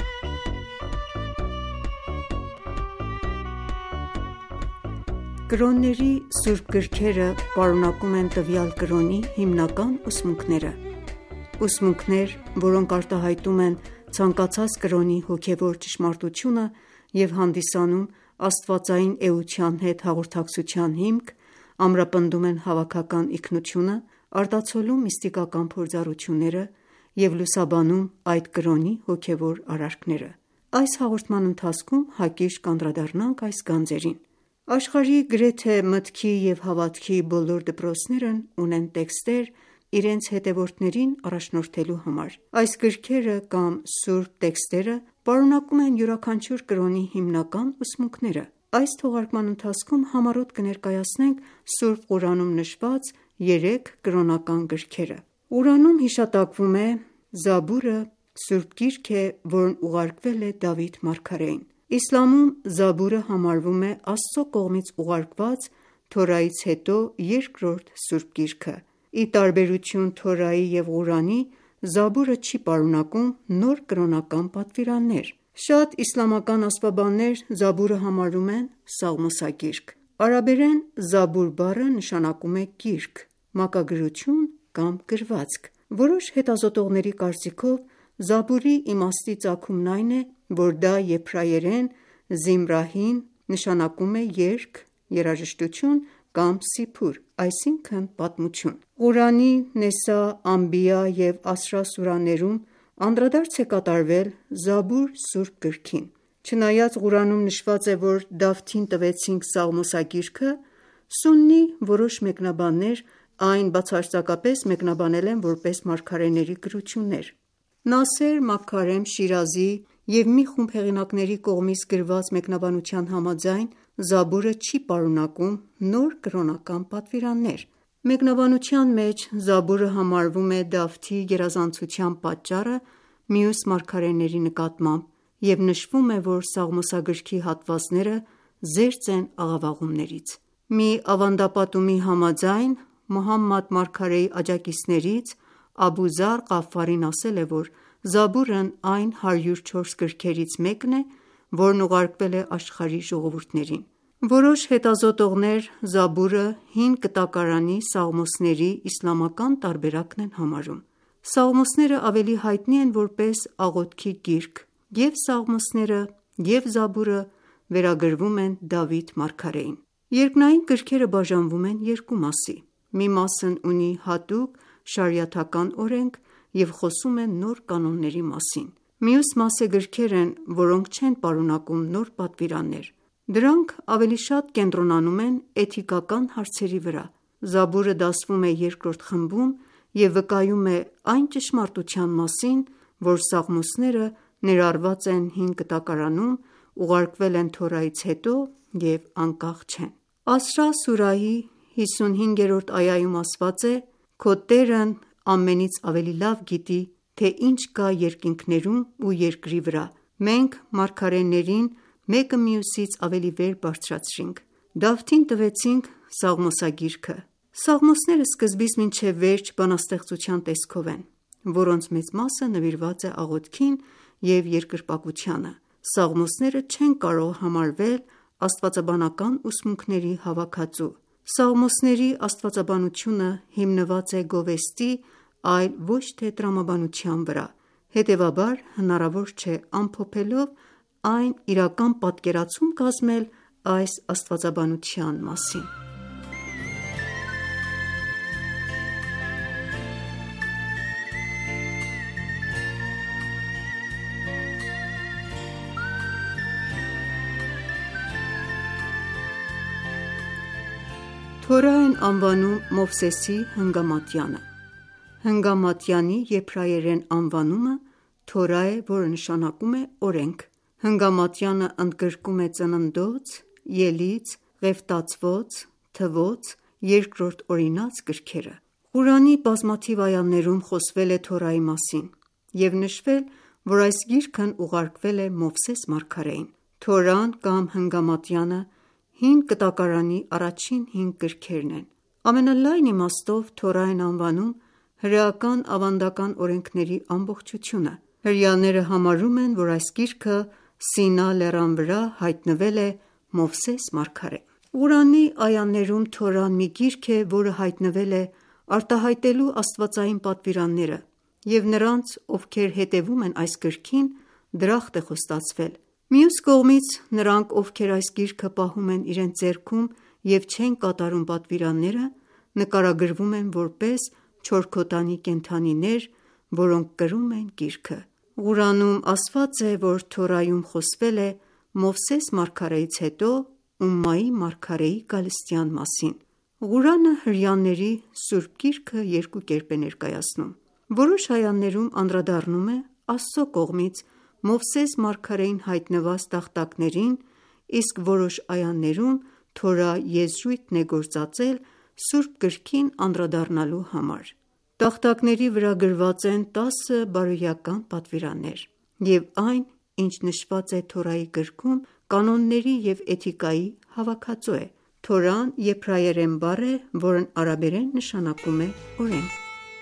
Կրոնների սուրբ գրքերը պարունակում են տվյալ կրոնի հիմնական ուսմունքները։ Ուսմունքներ, որոնք արտահայտում են ցանկացած կրոնի հոգևոր ճշմարտությունը և հանդիսանում աստվածային էության հետ հաղորդակցության հիմք, ամրապնդում են հավաքական ինքնությունը, արտացոլում միստիկական փորձառությունները և լուսաբանում այդ կրոնի հոգևոր արարքները: Այս հաղորդման ընթացքում հակիրճ կանդրադառնանք այս գանձերին: Աշխարհի գրեթե մտքի և հավատքի բոլոր դպրոցներն ունեն տեքստեր իրենց հետևորդներին առաջնորդելու համար: Այս գրքերը կամ սուրբ տեքստերը պարունակում են յուրաքանչյուր կրոնի հիմնական ուսմունքները: Այս թողարկման ընթացքում համառոտ կներկայացնենք Սուրբ Ղուրանում նշված 3 կրոնական գրքերը: Ղուրանում հիշատակվում է Զաբուրը սուրբ գիրք է, որն ուղարկվել է Դավիթ մարգարեին: Իսլամում Զաբուրը համարվում է Աստծո կողմից ուղարկված Թորայից հետո երկրորդ սուրբ գիրքը: Ի տարբերություն Թորայի և Ղուրանի, Զաբուրը չի պարունակում նոր կրոնական պատվիրաններ: Շատ իսլամական աստվածաբաններ Զաբուրը համարում են Սաղմոսագիրք: Արաբերեն Զաբուր բառը նշանակում է գիրք, մակագրություն կամ գրվածք: Որոշ հետազոտողների կարծիքով Զաբուրի իմաստի ծագումն այն է, որ դա եբրայերեն Զիմրահին նշանակում է երգ, երաժշտություն կամ Սիփուր, այսինքն պատմություն: Ղուրանի Նեսա, Անբիա և Ասրա սուրաներում անդրադարձ է կատարվել Զաբուր սուրբ գրքին: Չնայած Ղուրանում նշված է, որ Դավթին տվեցինք Սաղմոսագիրքը, Սուննի որոշ մեկնաբաններ այն բացարձակապես մեկնաբանել են որպես մարգարեների գրություններ: Նասեր Մաքարեմ Շիրազի և մի խումբ հեղինակների կողմից գրված մեկնաբանության համաձայն, Զաբուրը չի պարունակում նոր կրոնական պատվիրաններ: Մեկնաբանության մեջ Զաբուրը համարվում է Դավթի գերազանցության պատճառը մյուս մարգարեների նկատմամբ և նշվում է, որ Սաղմոսագրքի հատվածները զերծ են աղավաղումներից: Մի ավանդապատումի համաձայն, Մոհամմադ մարգարեի աջակիցներից Աբու Զար Ղաֆարին ասել է, որ Զաբուրն այն 104 գրքերից մեկն է, որն ուղարկվել է աշխարհի ժողովուրդներին: Որոշ հետազոտողներ Զաբուրը հին կտակարանի Սաղմոսների իսլամական տարբերակն են համարում: Սաղմոսները ավելի հայտնի են որպես աղոթքի գիրք: Եվ Սաղմոսները և Զաբուրը վերագրվում են Դավիթ մարգարեին: Երկնային գրքերը բաժանվում են երկու մասի: Մի մասն ունի հատուկ շարիաթական օրենք և խոսում է նոր կանոնների մասին: Մյուս մասը գրքեր են, որոնք չեն պարունակում նոր պատվիրաններ: Դրանք ավելի շատ կենտրոնանում են էթիկական հարցերի վրա: Զաբուրը դասվում է երկրորդ խմբում և վկայում է այն ճշմարտության մասին, որ Սաղմոսները ներառված են հին կտակարանում, ուղարկվել են Թորայից հետո և անկախ չեն: Ասրա սուրայի 55-րդ այայում ասված է. «Քո Տերն ամենից ավելի լավ գիտի, թե ինչ կա երկինքներում ու երկրի վրա: Մենք մարգարեներին մեկը մյուսից ավելի վեր բարձրացրինք: Դավթին տվեցինք Սաղմոսագիրքը: Սաղմոսները սկզբից մինչև վերջ բանաստեղծության տեսքով են, որոնց մեծ մասը նվիրված է աղոթքին և երկրպագությանը: Սաղմոսները չեն կարող համարվել աստվածաբանական ուսմունքների հավաքածու: Սաղմոսների աստվածաբանությունը հիմնված է գովեստի, այլ ոչ թե տրամաբանության վրա: Հետևաբար հնարավոր չէ ամփոփելով այն իրական պատկերացում կազմել այս աստվածաբանության մասին: Թորա են անվանում Մովսեսի հնգամատյանը: Հնգամատյանի եբրայերեն անվանումը Թորա է, որը նշանակում է օրենք: Հնգամատյանը ընդգրկում է ծննդոց, ելից, ղևտացված, թվոց, երկրորդ օրինաց գրքերը: Ղուրանի բազմաթիվ այաներում խոսվել է Թորայի մասին և նշվել, որ այս գիրքն ուղարկվել է Մովսես մարգարեին: Թորան կամ Հնգամատյանը հին կտակարանի առաջին 5 գրքերն են: Ամենալայն իմաստով Թորա են անվանում հրեական ավանդական օրենքների ամբողջությունը: Հրեաները համարում են, որ այս գիրքը Սինա լեռան վրա հայտնվել է Մովսես մարգարեին: Ղուրանի այաներում Թորան մի գիրք է, որը հայտնվել է արտահայտելու աստվածային պատվիրանները և նրանց, ովքեր հետևում են այս գրքին, դրախտ է խոստացվել: Մյուս կողմից, նրանք, ովքեր այս գիրքը պահում են իրենց ձեռքում և չեն կատարում պատվիրանները, նկարագրվում են որպես չորքոտանի կենդանիներ, որոնք կրում են գիրքը: Ղուրանում ասված է, որ Թորայում խոսվել է Մովսես մարգարեից հետո ումմայի մարգարեի գալստյան մասին: Ղուրանը հրեաների սուրբ գիրքը երկու կերպ է ներկայացնում: Որոշ այաներում անդրադառնում է Աստծո կողմից Մովսես մարգարեին հայտնված տախտակներին, իսկ որոշ այաներում Թորա եզրույթն է գործածել սուրբ գրքին անդրադառնալու համար: Տախտակների վրա գրված են 10 բարոյական պատվիրաններ, և այն, ինչ նշված է Թորայի գրքում, կանոնների և էթիկայի հավաքածու է: Թորան եբրայերեն բառ է, որն արաբերեն նշանակում է օրենք: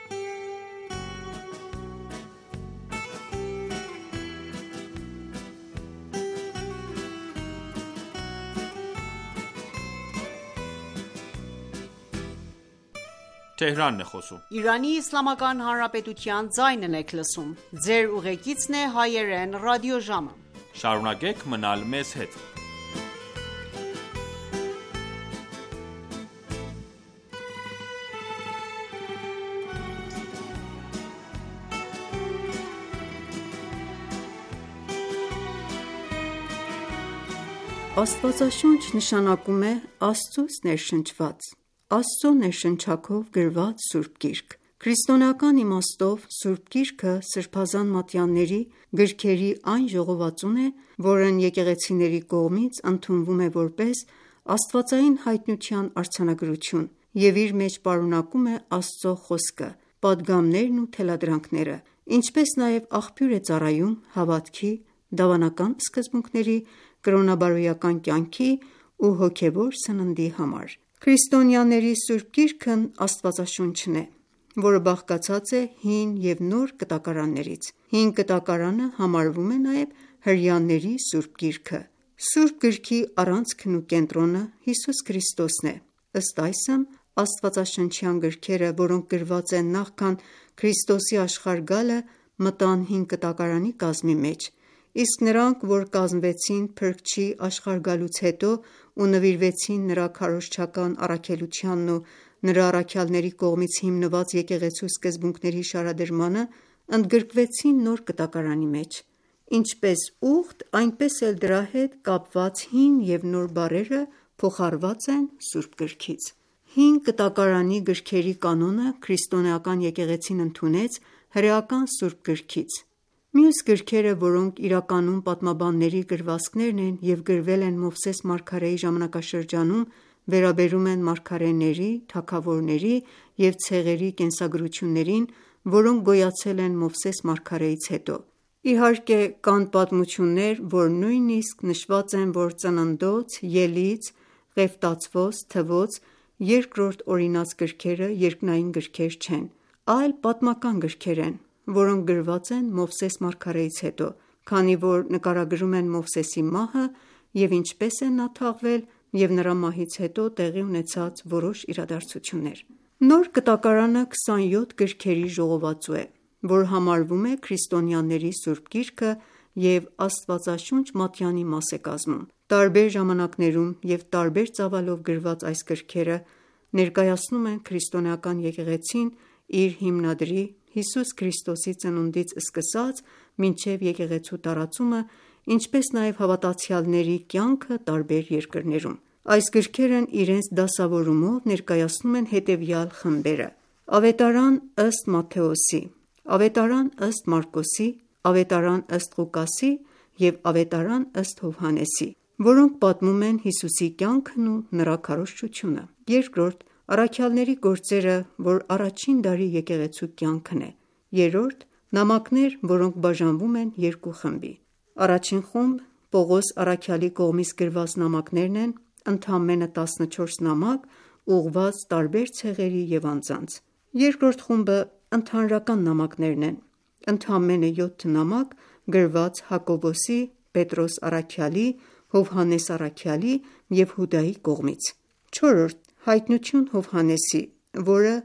Աստվածաշունչ նշանակում է Աստծուց ներշնչված, Աստծո ներշնչանքով գրված սուրբ գիրք: Քրիստոնեական իմաստով սուրբ գիրքը սրբազան մատյանների գրքերի այն ժողովածուն է, որն եկեղեցիների կողմից ընդունվում է որպես աստվածային հայտնության արձանագրություն և իր մեջ պարունակում է Աստծո խոսքը, պատգամներն ու թելադրանքները, ինչպես նաև աղբյուր է ծառայում հավատքի, դավանական սկզբունքների, կրոնաբարոյական կյանքի ու հոգևոր սննդի համար: Քրիստոնյաների սուրբ գիրքն Աստվածաշունչն է, որը բաղկացած է հին և նոր կտակարաններից: Հին կտակարանը համարվում է նաև հրեաների սուրբ գիրքը: Սուրբ գրքի առանցքն ու կենտրոնը Հիսուս Քրիստոսն է: Ըստ այսմ, աստվածաշնչյան գրքերը, որոնք գրված են նախքան Քրիստոսի աշխարհ գալը, մտան հին կտակարանի կազմի մեջ, իսկ նրանք, որ կազմվեցին Փրկչի աշխարհ գալուց հետո ու նվիրվեցին նրա քարոզչական առաքելությանն ու նրա առաքյալների կողմից հիմնված եկեղեցու սկզբունքների շարադրմանը, ընդգրկվեցին նոր կտակարանի մեջ: Ինչպես ուղտ, այնպես էլ դրա հետ կապված հին և նոր բառերը փոխառված են սուրբ գրքից: Հին կտակարանի գրքերի կանոնը քրիստոնեական եկեղեցին ընդունեց հրեական սուրբ գրքից: Մյուս գրքերը, որոնք իրականում պատմաբանների գրվածքներն են և գրվել են Մովսես մարգարեի ժամանակաշրջանում, վերաբերում են մարգարեների, թագավորների և ցեղերի կենսագրություններին, որոնք գոյացել են Մովսես մարգարեից հետո: Իհարկե կան պատմություններ, որ նույնիսկ նշված են, որ Ծննդոց, Ելից, Ղևտացոց, Թվոց երկրորդ օրինաց գրքերը երկնային գրքեր չեն, այլ պատմական գրքեր են, որոնք գրված են Մովսես մարգարեից հետո, քանի որ նկարագրում են Մովսեսի մահը և ինչպես է նա թաղվել և նրա մահից հետո տեղի ունեցած որոշ իրադարձություններ: Նոր կտակարանը 27 գրքերի ժողովածու է, որ համարվում է քրիստոնյաների սուրբ գիրքը և Աստվածաշունչ մատյանի մաս է կազմում: Տարբեր ժամանակներում և տարբեր ծավալով գրված այս գրքերը ներկայացնում են քրիստոնեական եկեղեցին իր հիմնադրի Հիսուս Քրիստոսի ծնունդից սկսած մինչև եկեղեցու տարածումը, ինչպես նաև հավատացյալների կյանքը տարբեր երկրներում: Այս գրքերն իրենց դասավորումով ներկայացնում են հետևյալ խմբերը. Ավետարան ըստ Մատթեոսի, Ավետարան ըստ Մարկոսի, Ավետարան ըստ Ղուկասի և Ավետարան ըստ Հովհաննեսի, որոնք պատմում են Հիսուսի կյանքն ու նրա քարոզչությունը: Երկրորդ՝ առաքյալների գործերը, որ առաջին դարի եկեղեցու կյանքն է: Երրորդ՝ նամակներ, որոնք բաժանվում են երկու խմբի: Առաջին խումբ Պողոս առաքյալի կողմից գրված նամակներն են, ընդամենը 14 նամակ ուղղված տարբեր ցեղերի և անձանց: Երկրորդ խումբը ընդհանրական նամակներն են, ընդամենը 7 նամակ գրված Հակոբոսի, Պետրոս առաքյալի, Հովհաննես առաքյալի և Հուդայի կողմից: Չորրորդ՝ Հայտնություն Հովհաննեսի, որը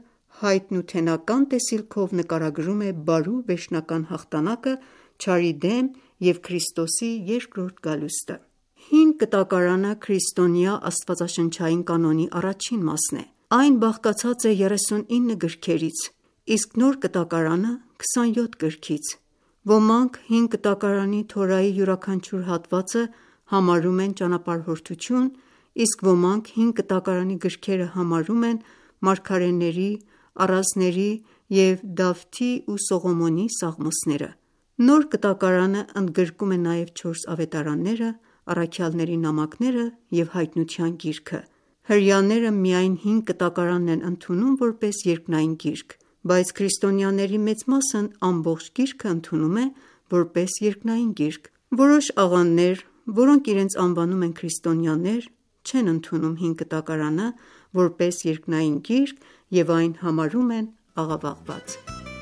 հայտնութենական տեսիլքով նկարագրում է բարու վերջնական հաղթանակը չարի դեմ և Քրիստոսի երկրորդ գալուստը։ Հին կտակարանը քրիստոնյա աստվածաշնչային կանոնի առաջին մասն է։ Այն բաղկացած է 39 գրքերից, իսկ նոր կտակարանը 27 գրքից։ Ոմանք հին կտակարանի Թորայի յուրաքանչյուր հատվածը համարում են ճանապարհորդություն, իսկ ոմանք հին կտակարանի գրքերը համարում են մարգարեների, առազների և Դավթի ու Սողոմոնի սաղմոսները։ Նոր կտակարանը ընդգրկում է նաև 4 ավետարանները, առաքյալների նամակները և հայտնության գիրքը։ Հրեաները միայն հին կտակարանն են ընդունում որպես երկնային գիրք, բայց քրիստոնյաների մեծ մասն ամբողջ գիրքը ընդունում է որպես երկնային գիրք։ Որոշ աղանդներ, որոնք իրենց անվանում են քրիստոնյաներ, չեն ընդունում հին կտակարանը որպես երկնային գիրք և այն համարում են աղավաղված։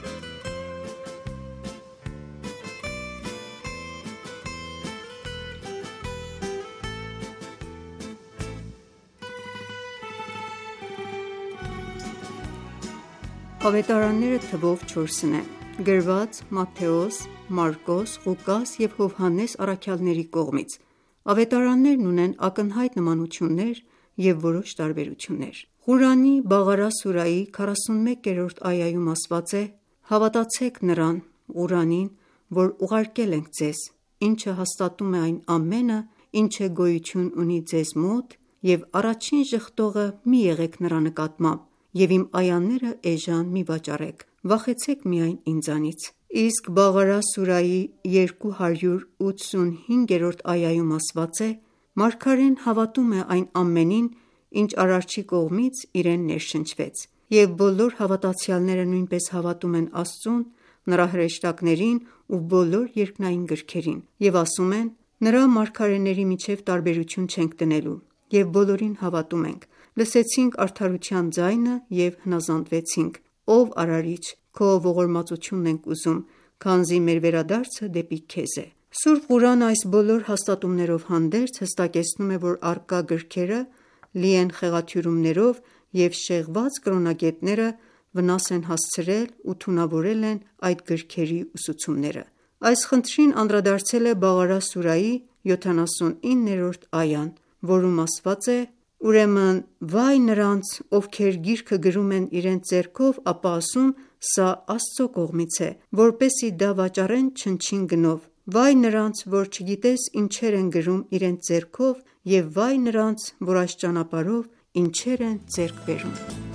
Ավետարանները թվով 4-ն են, գրված Մատթեոս, Մարկոս, Ղուկաս և Հովհաննես առաքյալների կողմից։ Ավետարաններն ունեն ակնհայտ նմանություններ և որոշ տարբերություններ։ Ղուրանի Բաղարա սուրայի 41-րդ այայում ասված է. «Հավատացեք նրան (Ղուրանին), որ ուղարկել ենք ձեզ, ինչը հաստատում է այն ամենը, ինչը գոյություն ունի ձեզ մոտ, և առաջին ժխտողը մի եղեք նրա նկատմամբ, և իմ այաները էժան մի վաճառեք, վախեցեք միայն ինձանից»։ Իսկ Բաղարա սուրայի 285-րդ այայում ասված է. «Մարգարեն հավատում է այն ամենին, ինչ Արարչի կողմից իրեն ներշնչվեց, և բոլոր հավատացյալները նույնպես հավատում են Աստծուն, նրա հրեշտակներին ու բոլոր երկնային գրքերին, և ասում են. նրա մարգարեների միջև տարբերություն չենք դնելու, և բոլորին հավատում ենք, լսեցինք արդարության ձայնը և հնազանդվեցինք, ով Արարիչ, քո ողորմածությունն ենք ուզում, քանզի մեր վերադարձը դեպի քեզ է»։ Սուրբ Ղուրանը այս բոլոր հաստատումներով հանդերձ հստակեցնում է, որ առկա գրքերը լի են խեղաթյուրումներով և շեղված կրոնագետները վնաս են հասցրել ու թունավորել են այդ գրքերի ուսուցումները։ Այս խնդրին անդրադարձել է Բաղարա սուրայի 79-րդ այան, որում ասված է. «Ուրեմն վայ նրանց, ովքեր գիրքը գրում են իրենց ձեռքով, ապա ասում. սա Աստծո կողմից է, որպեսզի դա վաճառեն չնչին գնով: Վայ նրանց, որ չգիտես ինչեր են գրում իրենց ձեռքով, և վայ նրանց, որ այս ճանապարհով ինչեր են ձեռք բերում»։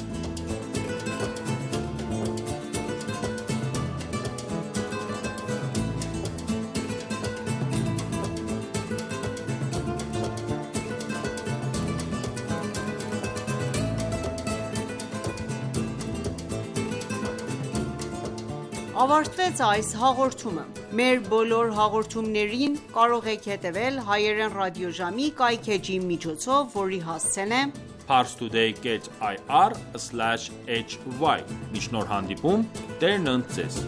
Ավարտվեց այս հաղորդումը։ Մեր բոլոր հաղորդումներին կարող եք հետևել հայերեն ռադիոժամի կայքէջի միջոցով, որի հասցեն է parstoday.ir/hy։ Մինչ նոր հանդիպում, Տերն ընդ ձեզ։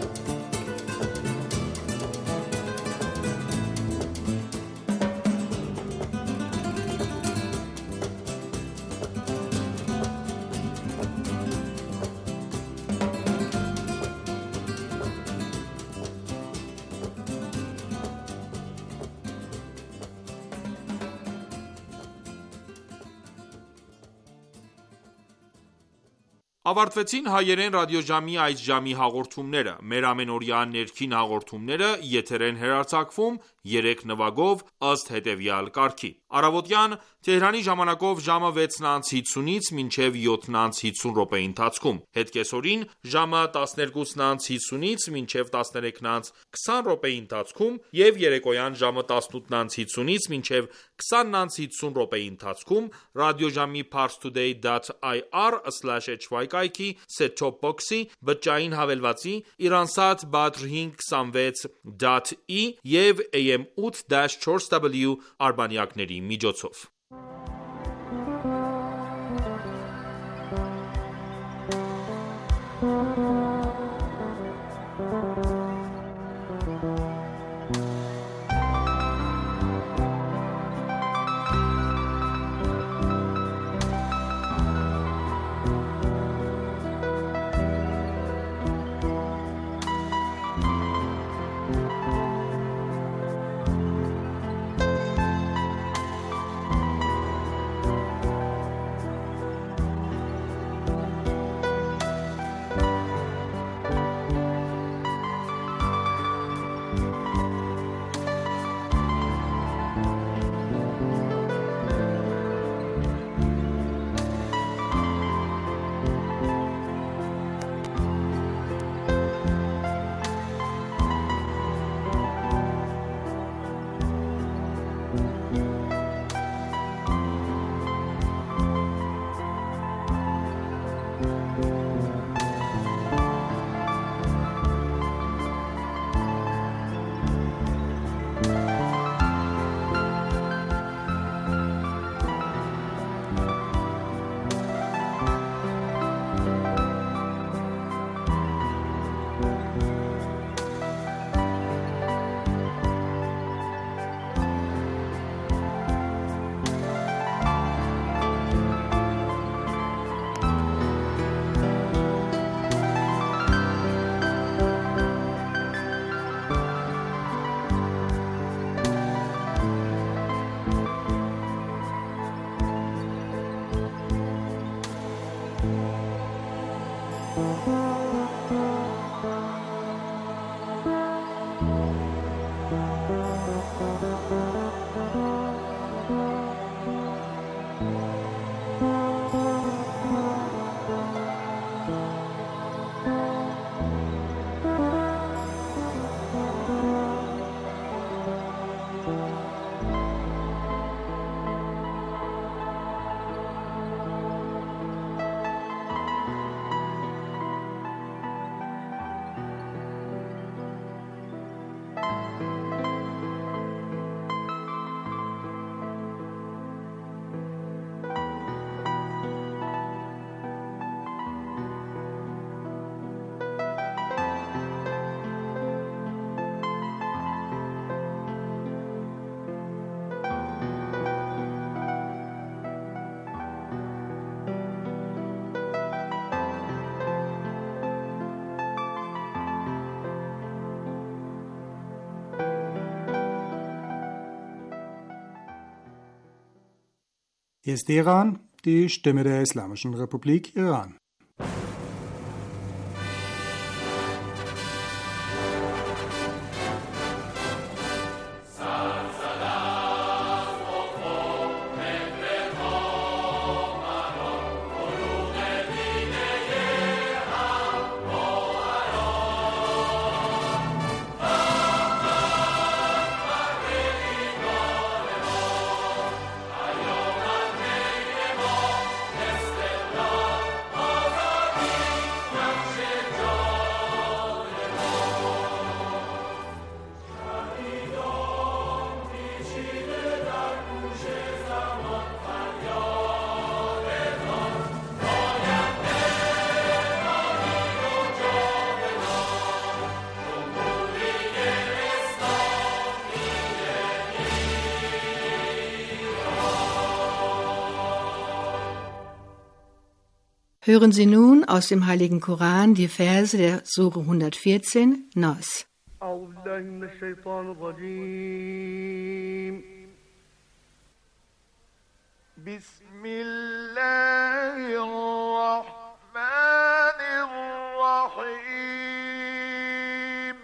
Ավարտվեցին հայերեն ռադիոժամի այս ժամի հաղորդումները։ Մեր ամենօրյա ներքին հաղորդումները եթեր են հեռարձակվում 3 նվագով ըստ հետևյալ կարգի. Առավոտյան Թեհրանի ժամանակով ժամը 6:50-ից մինչև 7:50 րոպեի ընթացքում, հետկեսօրին ժամը 12:50-ից մինչև 13:20 րոպեի ընթացքում և երեկոյան ժամը 18:50-ից մինչև 20:50 րոպեի ընթացքում ռադիոժամի parstoday.ir/hy կայքի set-top box-ի, բջջային հավելվածի, Iransat Badr 526.E և AM 8-4W արբանյակների միջոցով։ Hier ist Teheran, die Stimme der Islamischen Republik Iran. Hören Sie nun aus dem Heiligen Koran die Verse der Sure 114, Nas. Bismillahirrahmanirrahim.